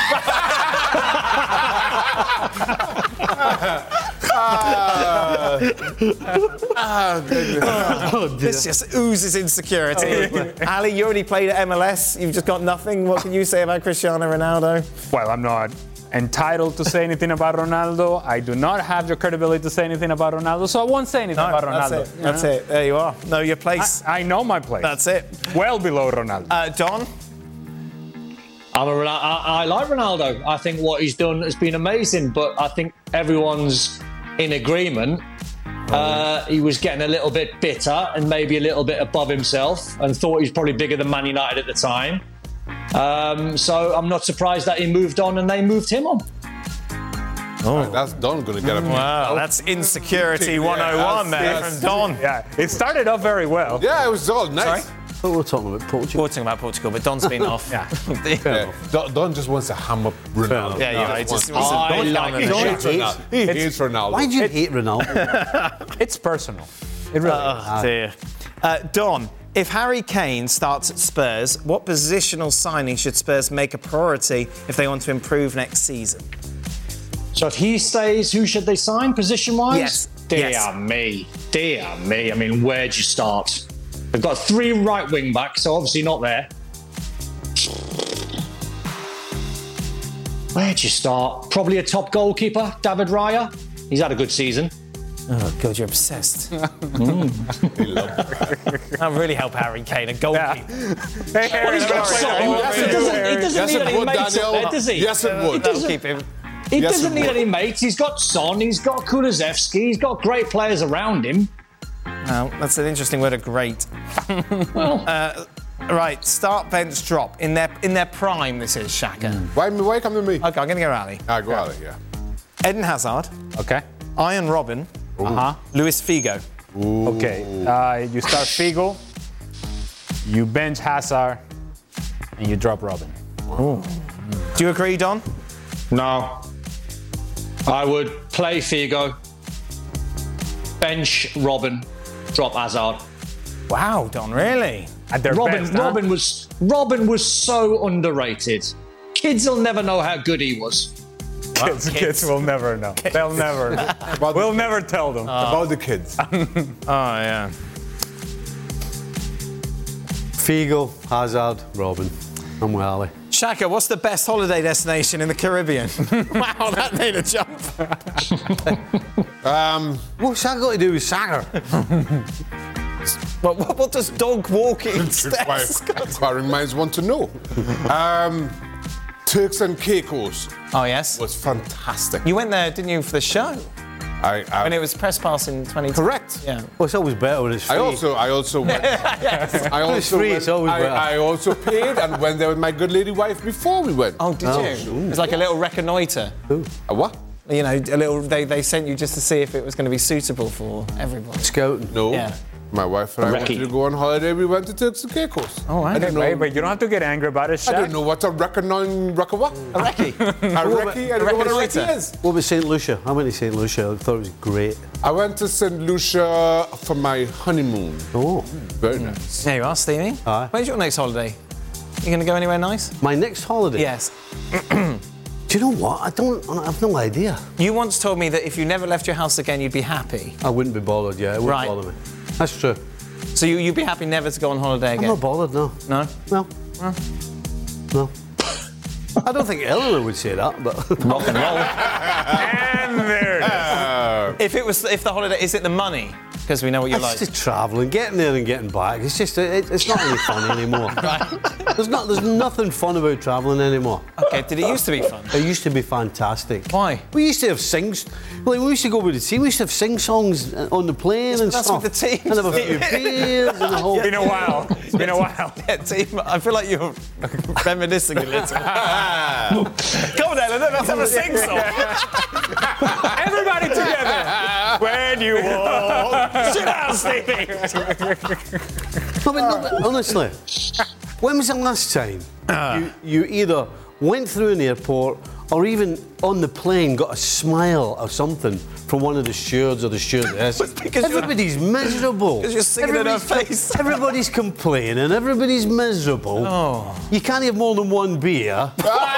Oh, this just oozes insecurity. Ali, you already played at M L S. You've just got nothing. What can you say about Cristiano Ronaldo? Well, I'm not entitled to say anything about Ronaldo. I do not have the credibility to say anything about Ronaldo, so I won't say anything about that's Ronaldo. it. That's it. There you are. Know your place. I, I know my place. That's it. Well below Ronaldo. Uh, Don? I'm a, Ronaldo- I, I like Ronaldo. I think what he's done has been amazing, but I think everyone's in agreement. Uh, he was getting a little bit bitter and maybe a little bit above himself and thought he was probably bigger than Man United at the time. Um, so I'm not surprised that he moved on and they moved him on. Oh, that's Don going to get a point. Wow, that's insecurity one oh one there Yes. from Don. Yeah, it started off very well. Yeah, it was all nice. Sorry? But we're talking about Portugal. We're talking about Portugal, but Don's been off. Yeah. Yeah. Don, Don just wants to ham up Ronaldo. Yeah, yeah, he just wants I to like He it. hates Ronaldo. He It's- hates Ronaldo. Why do you hate Ronaldo? It's personal. It really is. Oh, dear. Uh, Don, if Harry Kane starts at Spurs, what positional signing should Spurs make a priority if they want to improve next season? So if he stays, who should they sign position-wise? Yes. Dear Yes. me. Dear me. I mean, where'd you start? They've got three right wing backs, so obviously not there. Where'd you start? Probably a top goalkeeper, David Raya. He's had a good season. Oh, God, you're obsessed. That really help Harry Kane, a goalkeeper. Hey, Harry, He's got sorry. Son. He doesn't, he doesn't Yes, need it any would, mates Daniel. up there, does he? Yes, it would. He That'll doesn't, keep him. he Yes, doesn't it need would. any mates. He's got Son, he's got Kulusevski, he's got great players around him. Well, that's an interesting word of great. Well, Uh, right, start, bench, drop. In their in their prime, this is Shaka. Why, why come to me? Okay, I'm going to go Ali. Ah, go out, yeah. Eden Hazard. Okay. Iron Robin. Uh-huh. Luis Figo. Ooh. Okay. Uh, you start Figo, you bench Hazard, and you drop Robin. Ooh. Do you agree, Don? No. I would play Figo, bench Robin, drop Hazard. Wow, Don, really? At their Robin, best, huh? Robin was Robin was so underrated. Kids will never know how good he was. Kids, kids will never know. They'll never know. We'll never tell them. About the kids. Oh, yeah. Figo, Hazard, Robin. I'm with Ali. Shaka, what's the best holiday destination in the Caribbean? Wow, that made a jump. um, What's that got to do with soccer? what, what, what does dog walking steps? Inquiring minds want to know. Um, Turks and Caicos. Oh, yes. Was fantastic. You went there, didn't you, for the show? I, I When it was press pass in twenty. Correct. Yeah. Well, it's always better when it's free. I also, I also went. Yes. I also It's free, went, it's always I, better. I also paid and went there with my good lady wife before we went. Oh, did Oh, you? sure. It was like a little reconnoiter. A what? You know, a little. They, they sent you just to see if it was going to be suitable for everybody. Scouting. No. Yeah. My wife and I wanted to go on holiday. We went to Turks and Caicos. Oh, I I didn't know. Wait, but you don't have to get angry about it, I Shaq. don't know what a reckoning, reckon what? A recce. A recce? I don't know what a recce is. What about Saint Lucia? I went to Saint Lucia. I thought it was great. I went to Saint Lucia for my honeymoon. Oh. Very nice. There you are, Stevie. Aye. Where's your next holiday? You going to go anywhere nice? My next holiday? Yes. Do you know what? I don't. I have no idea. You once told me that if you never left your house again, you'd be happy. I wouldn't be bothered. Yeah, it wouldn't Right. bother me. That's true. So you, you'd be happy never to go on holiday I'm again? not bothered. No. No? No. No. I don't think Eleanor would say that, but Rock and roll. And there it is. If it was, if the holiday, is it the money? Because we know what you it's like. just travelling, getting there and getting back. It's just, it, it's not really fun anymore. There's not, there's nothing fun about travelling anymore. Okay, did it used to be fun? It used to be fantastic. Why? We used to have sings. Like we used to go with the team. We used to have sing songs on the plane Yes, and but that's stuff. with the team. And have a few beers and the whole. It's been a while. It's been a while. Yeah, team. I feel like you're reminiscing a little. Come on, Ellen, let's have a sing song. Everybody together. When you walk. Sit down, Stevie. No, but no, honestly, when was the last time you, you either went through an airport or even on the plane got a smile or something from one of the stewards or the stewardess? Everybody's miserable. Because you're singing in her face. Everybody's complaining. Everybody's miserable. Oh. You can't have more than one beer.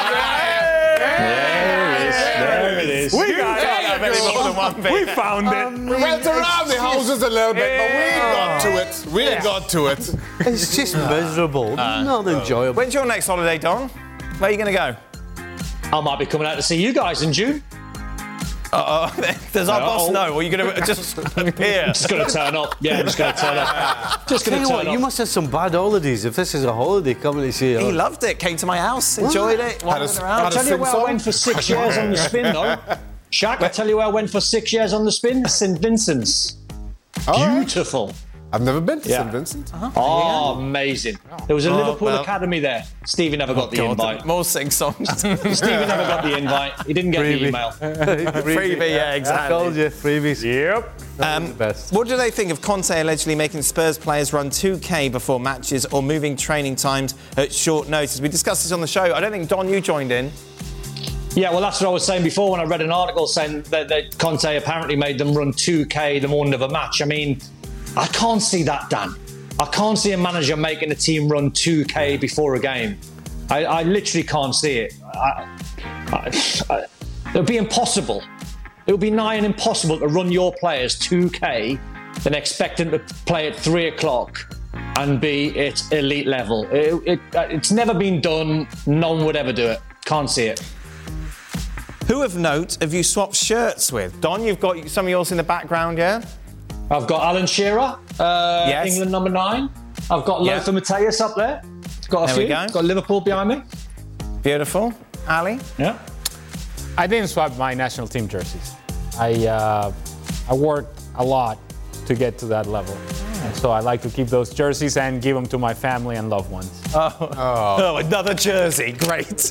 There it is. We got it. More than one We found it. We went around the houses a little bit, but we got to it. We got to it. It's just miserable. Not enjoyable. When's your next holiday, Don? Where are you going to go? I might be coming out to see you guys in June. Uh-oh. Does our Uh-oh. boss know? Or are you going to just appear? Just going to turn up. Yeah, I'm just going to turn up. Just Tell going you to what, turn you up. must have some bad holidays if this is a holiday coming to see you. He loved it. Came to my house, enjoyed it, wandered a- around. I'll tell you where I went for six years on the spin, though. Shaq, I tell you where I went for six years on the spin. Saint Vincent's. Beautiful. I've never been to Yeah. Saint Vincent. Oh, amazing. There was a Oh, Liverpool well. Academy there. Stevie never got the God, invite. More sing songs. Stevie never got the invite. He didn't get Freebie. the email. Freebie, yeah, I exactly. told you, freebies. Yep. Um, Best. what do they think of Conte allegedly making Spurs players run two K before matches or moving training times at short notice? We discussed this on the show. I don't think, Don, you joined in. Yeah, well, that's what I was saying before when I read an article saying that, that Conte apparently made them run two K the morning of a match. I mean, I can't see that, Dan. I can't see a manager making a team run two K before a game. I, I literally can't see it. I, I, I, it would be impossible. It would be nigh and impossible to run your players two K and expect them to play at three o'clock and be at elite level. It, it, it's never been done. No one would ever do it. Can't see it. Who of note have you swapped shirts with? Don, you've got some of yours in the background, yeah? I've got Alan Shearer, uh, Yes. England number nine. I've got Yeah. Lothar Matthäus up there. Got a There few. we go. Got Liverpool behind me. Beautiful. Ali? Yeah. I didn't swap my national team jerseys. I uh, I worked a lot to get to that level, So I like to keep those jerseys and give them to my family and loved ones. Oh, oh another jersey. Great.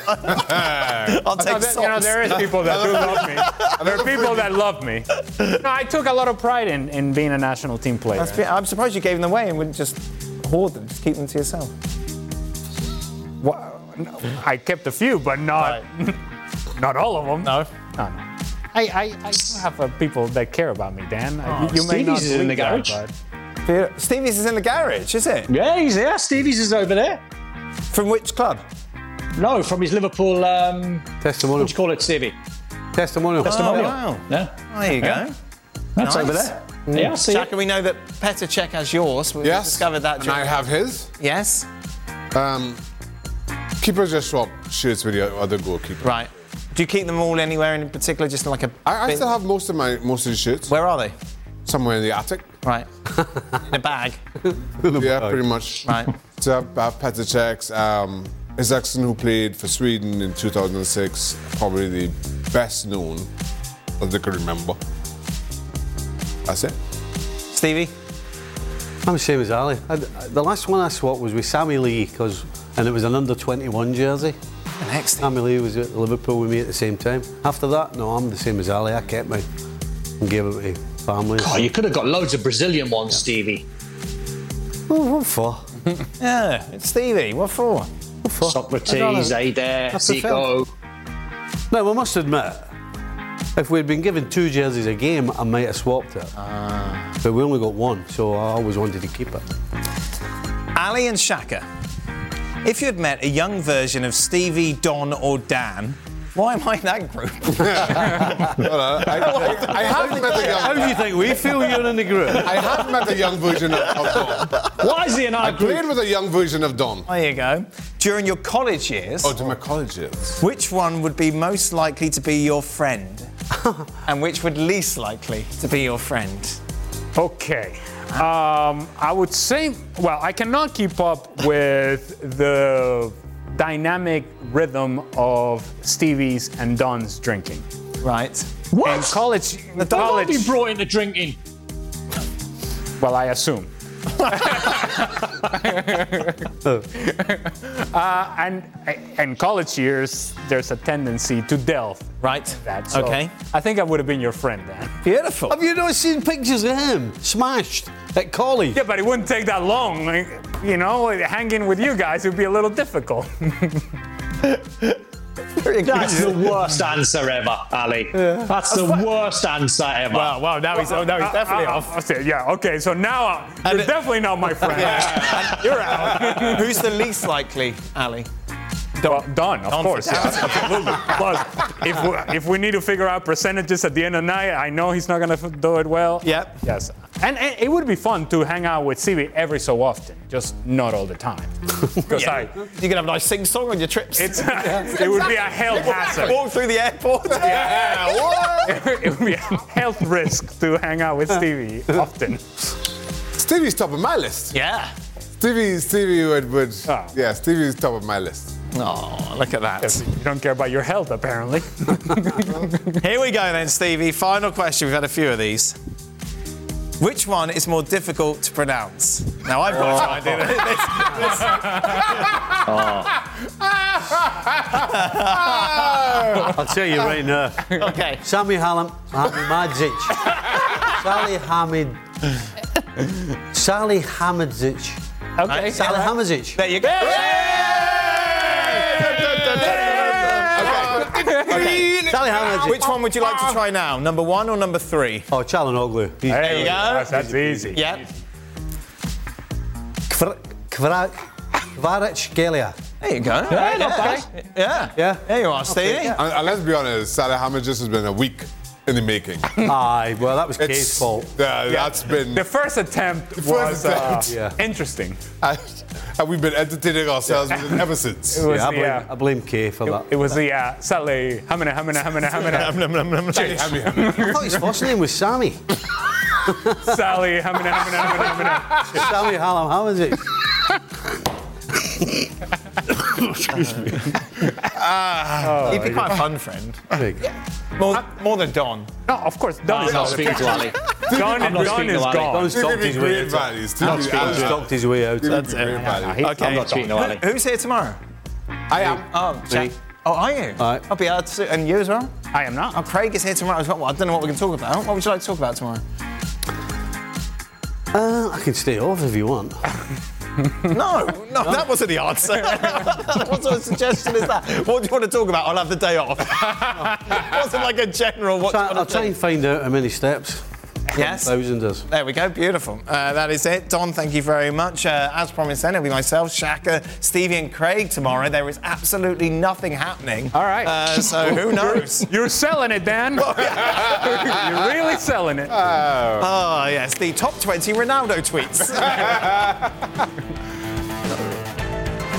I'll take socks. You know, there is people that do love me. There are people that love me. No, I took a lot of pride in, in being a national team player. That's, I'm surprised you gave them away and wouldn't just hoard them, just keep them to yourself. Well, no, I kept a few, but not right. not all of them. No. No, no. I, I, I have uh, people that care about me, Dan. Oh, you, you may not Stevie's is in the that, garage. but... Stevie's is in the garage, is it? Yeah, he's there. Stevie's is over there. From which club? No, from his Liverpool um, testimonial. What do you call it, Stevie? Testimonial. Testimonial. Oh, wow. Yeah. Oh, there you yeah. go. That's nice. over there. Mm. Yeah, I see Shaka, it. we know that Petr Cech has yours. We yes. discovered that. And I have his. Yes. Um, keepers just swap shirts with the other goalkeeper. Right. Do you keep them all anywhere in particular, just like a? I, I still have most of my most of the shirts. Where are they? Somewhere in the attic. Right. In a bag. Yeah, pretty much. Right. So I have Petr Cech's, um, Isaksson, who played for Sweden in two thousand six, probably the best known as I could remember. That's it. Stevie? I'm the same as Ali. I, the last one I swapped was with Sammy Lee, cause, and it was an under twenty-one jersey. The next thing. Sammy Lee was at Liverpool with me at the same time. After that, no, I'm the same as Ali. I kept mine and gave it to family. Oh, you could have got loads of Brazilian ones, yeah. Stevie. Oh, what for? Yeah, it's Stevie. What for? What for? Socrates, Adair, Zico. No, I must admit, if we'd been given two jerseys a game, I might have swapped it. Ah. But we only got one, so I always wanted to keep it. Ali and Shaka, if you had met a young version of Stevie, Don, or Dan, why am I in that group? well, I, I, I haven't met a young. How do you think we feel you're in the group? I haven't met a young version of, of Don. Why is he in our I group? played with a young version of Don. There you go. During your college years. Oh, to my college years. Which one would be most likely to be your friend, and which would least likely to be your friend? Okay. Um, I would say, well, I cannot keep up with the dynamic rhythm of Stevie's and Don's drinking. Right. What? In college, in They college, won't be brought into drinking. Well, I assume. uh, and in college years, there's a tendency to delve. Right. That. So okay. I think I would have been your friend then. Beautiful. Have you not seen pictures of him smashed at college? Yeah, but it wouldn't take that long. Like, you know, hanging with you guys would be a little difficult. That's the worst answer ever, Ali. Yeah. That's the worst answer ever. Wow, wow, now he's, oh, now he's definitely uh, uh, off. Uh, yeah, okay, so now uh, you're it, definitely not my friend. Yeah, you're out. Who's the least likely, Ali? Don, well, Don of Don course, yes, absolutely. Plus, if we, if we need to figure out percentages at the end of the night, I know he's not going to do it well. Yep. Yes. And, and it would be fun to hang out with Stevie every so often, just not all the time. Because yeah. I, you can have a nice sing-song on your trips. It's, it would be a health hazard. Walk through the airport. Yeah. What? It would be a health risk to hang out with Stevie often. Stevie's top of my list. Yeah. Stevie, Stevie would, would oh. yeah, Stevie's top of my list. Oh, look at that. Yes, you don't care about your health, apparently. Here we go then, Stevie. Final question. We've had a few of these. Which one is more difficult to pronounce? Now, I've got to try and do this. I'll tell you right now. Okay. Sami Halim, Hamidzic. Sally Hamid. Sally Hamidzic. Okay. Sally Hamidzic. There you go. Okay. Sally Hamidzic. Which one would you like to try now? Number one or number three? Oh, Calhanoglu. There you go. That's, that's easy. Yeah. Kvaratskhelia. There you go. Yeah, yeah. not bad. Yeah. Yeah. There you are, Stevie. Okay, yeah. And, and let's be honest, Salah Hamid just has been a week in the making. Aye, well, that was It's- Kay's fault. Yeah, yeah, that's been. The first attempt first was attempt. Uh, Yeah. interesting. And, and we've been entertaining ourselves with it ever since. It was Yeah, I the, blame, uh, I blame Kay for that. It was the uh, Sally Hamina Hamina Hamina Hamina Hey, Hamid, Hamid. I thought his first name was Sammy. Sally Hamina Hamina Hamina Hamina. Sami Halim Hamidzic. Excuse me. Uh, he'd be quite a fun friend. More, more than Don. No, of course, Don I'm is not not speaking to Ali. Don, I'm not Don speaking is to Ali. gone. Don stopped his way out. Values. Don stopped his way out. That's it. Okay. I'm not speaking to Ali. Who, who's here tomorrow? I am. Oh, Jack. Oh, are you? Aye. I'll be out to, and you as well? I am not. Oh, Craig is here tomorrow as well. Well, I don't know what we can talk about. What would you like to talk about tomorrow? Uh, I can stay off if you want. No, no, that wasn't the answer. What sort of suggestion is that? What do you want to talk about? I'll have the day off. It wasn't like a general. What Try, I'll try and find out how many steps. Yes. Thousand does. There we go. Beautiful. Uh, that is it. Don, thank you very much. Uh, as promised then, it'll be myself, Shaka, Stevie and Craig tomorrow. There is absolutely nothing happening. All right. Uh, so who knows? You're, you're selling it, Dan. You're really selling it. Oh, yes. The top twenty Ronaldo tweets.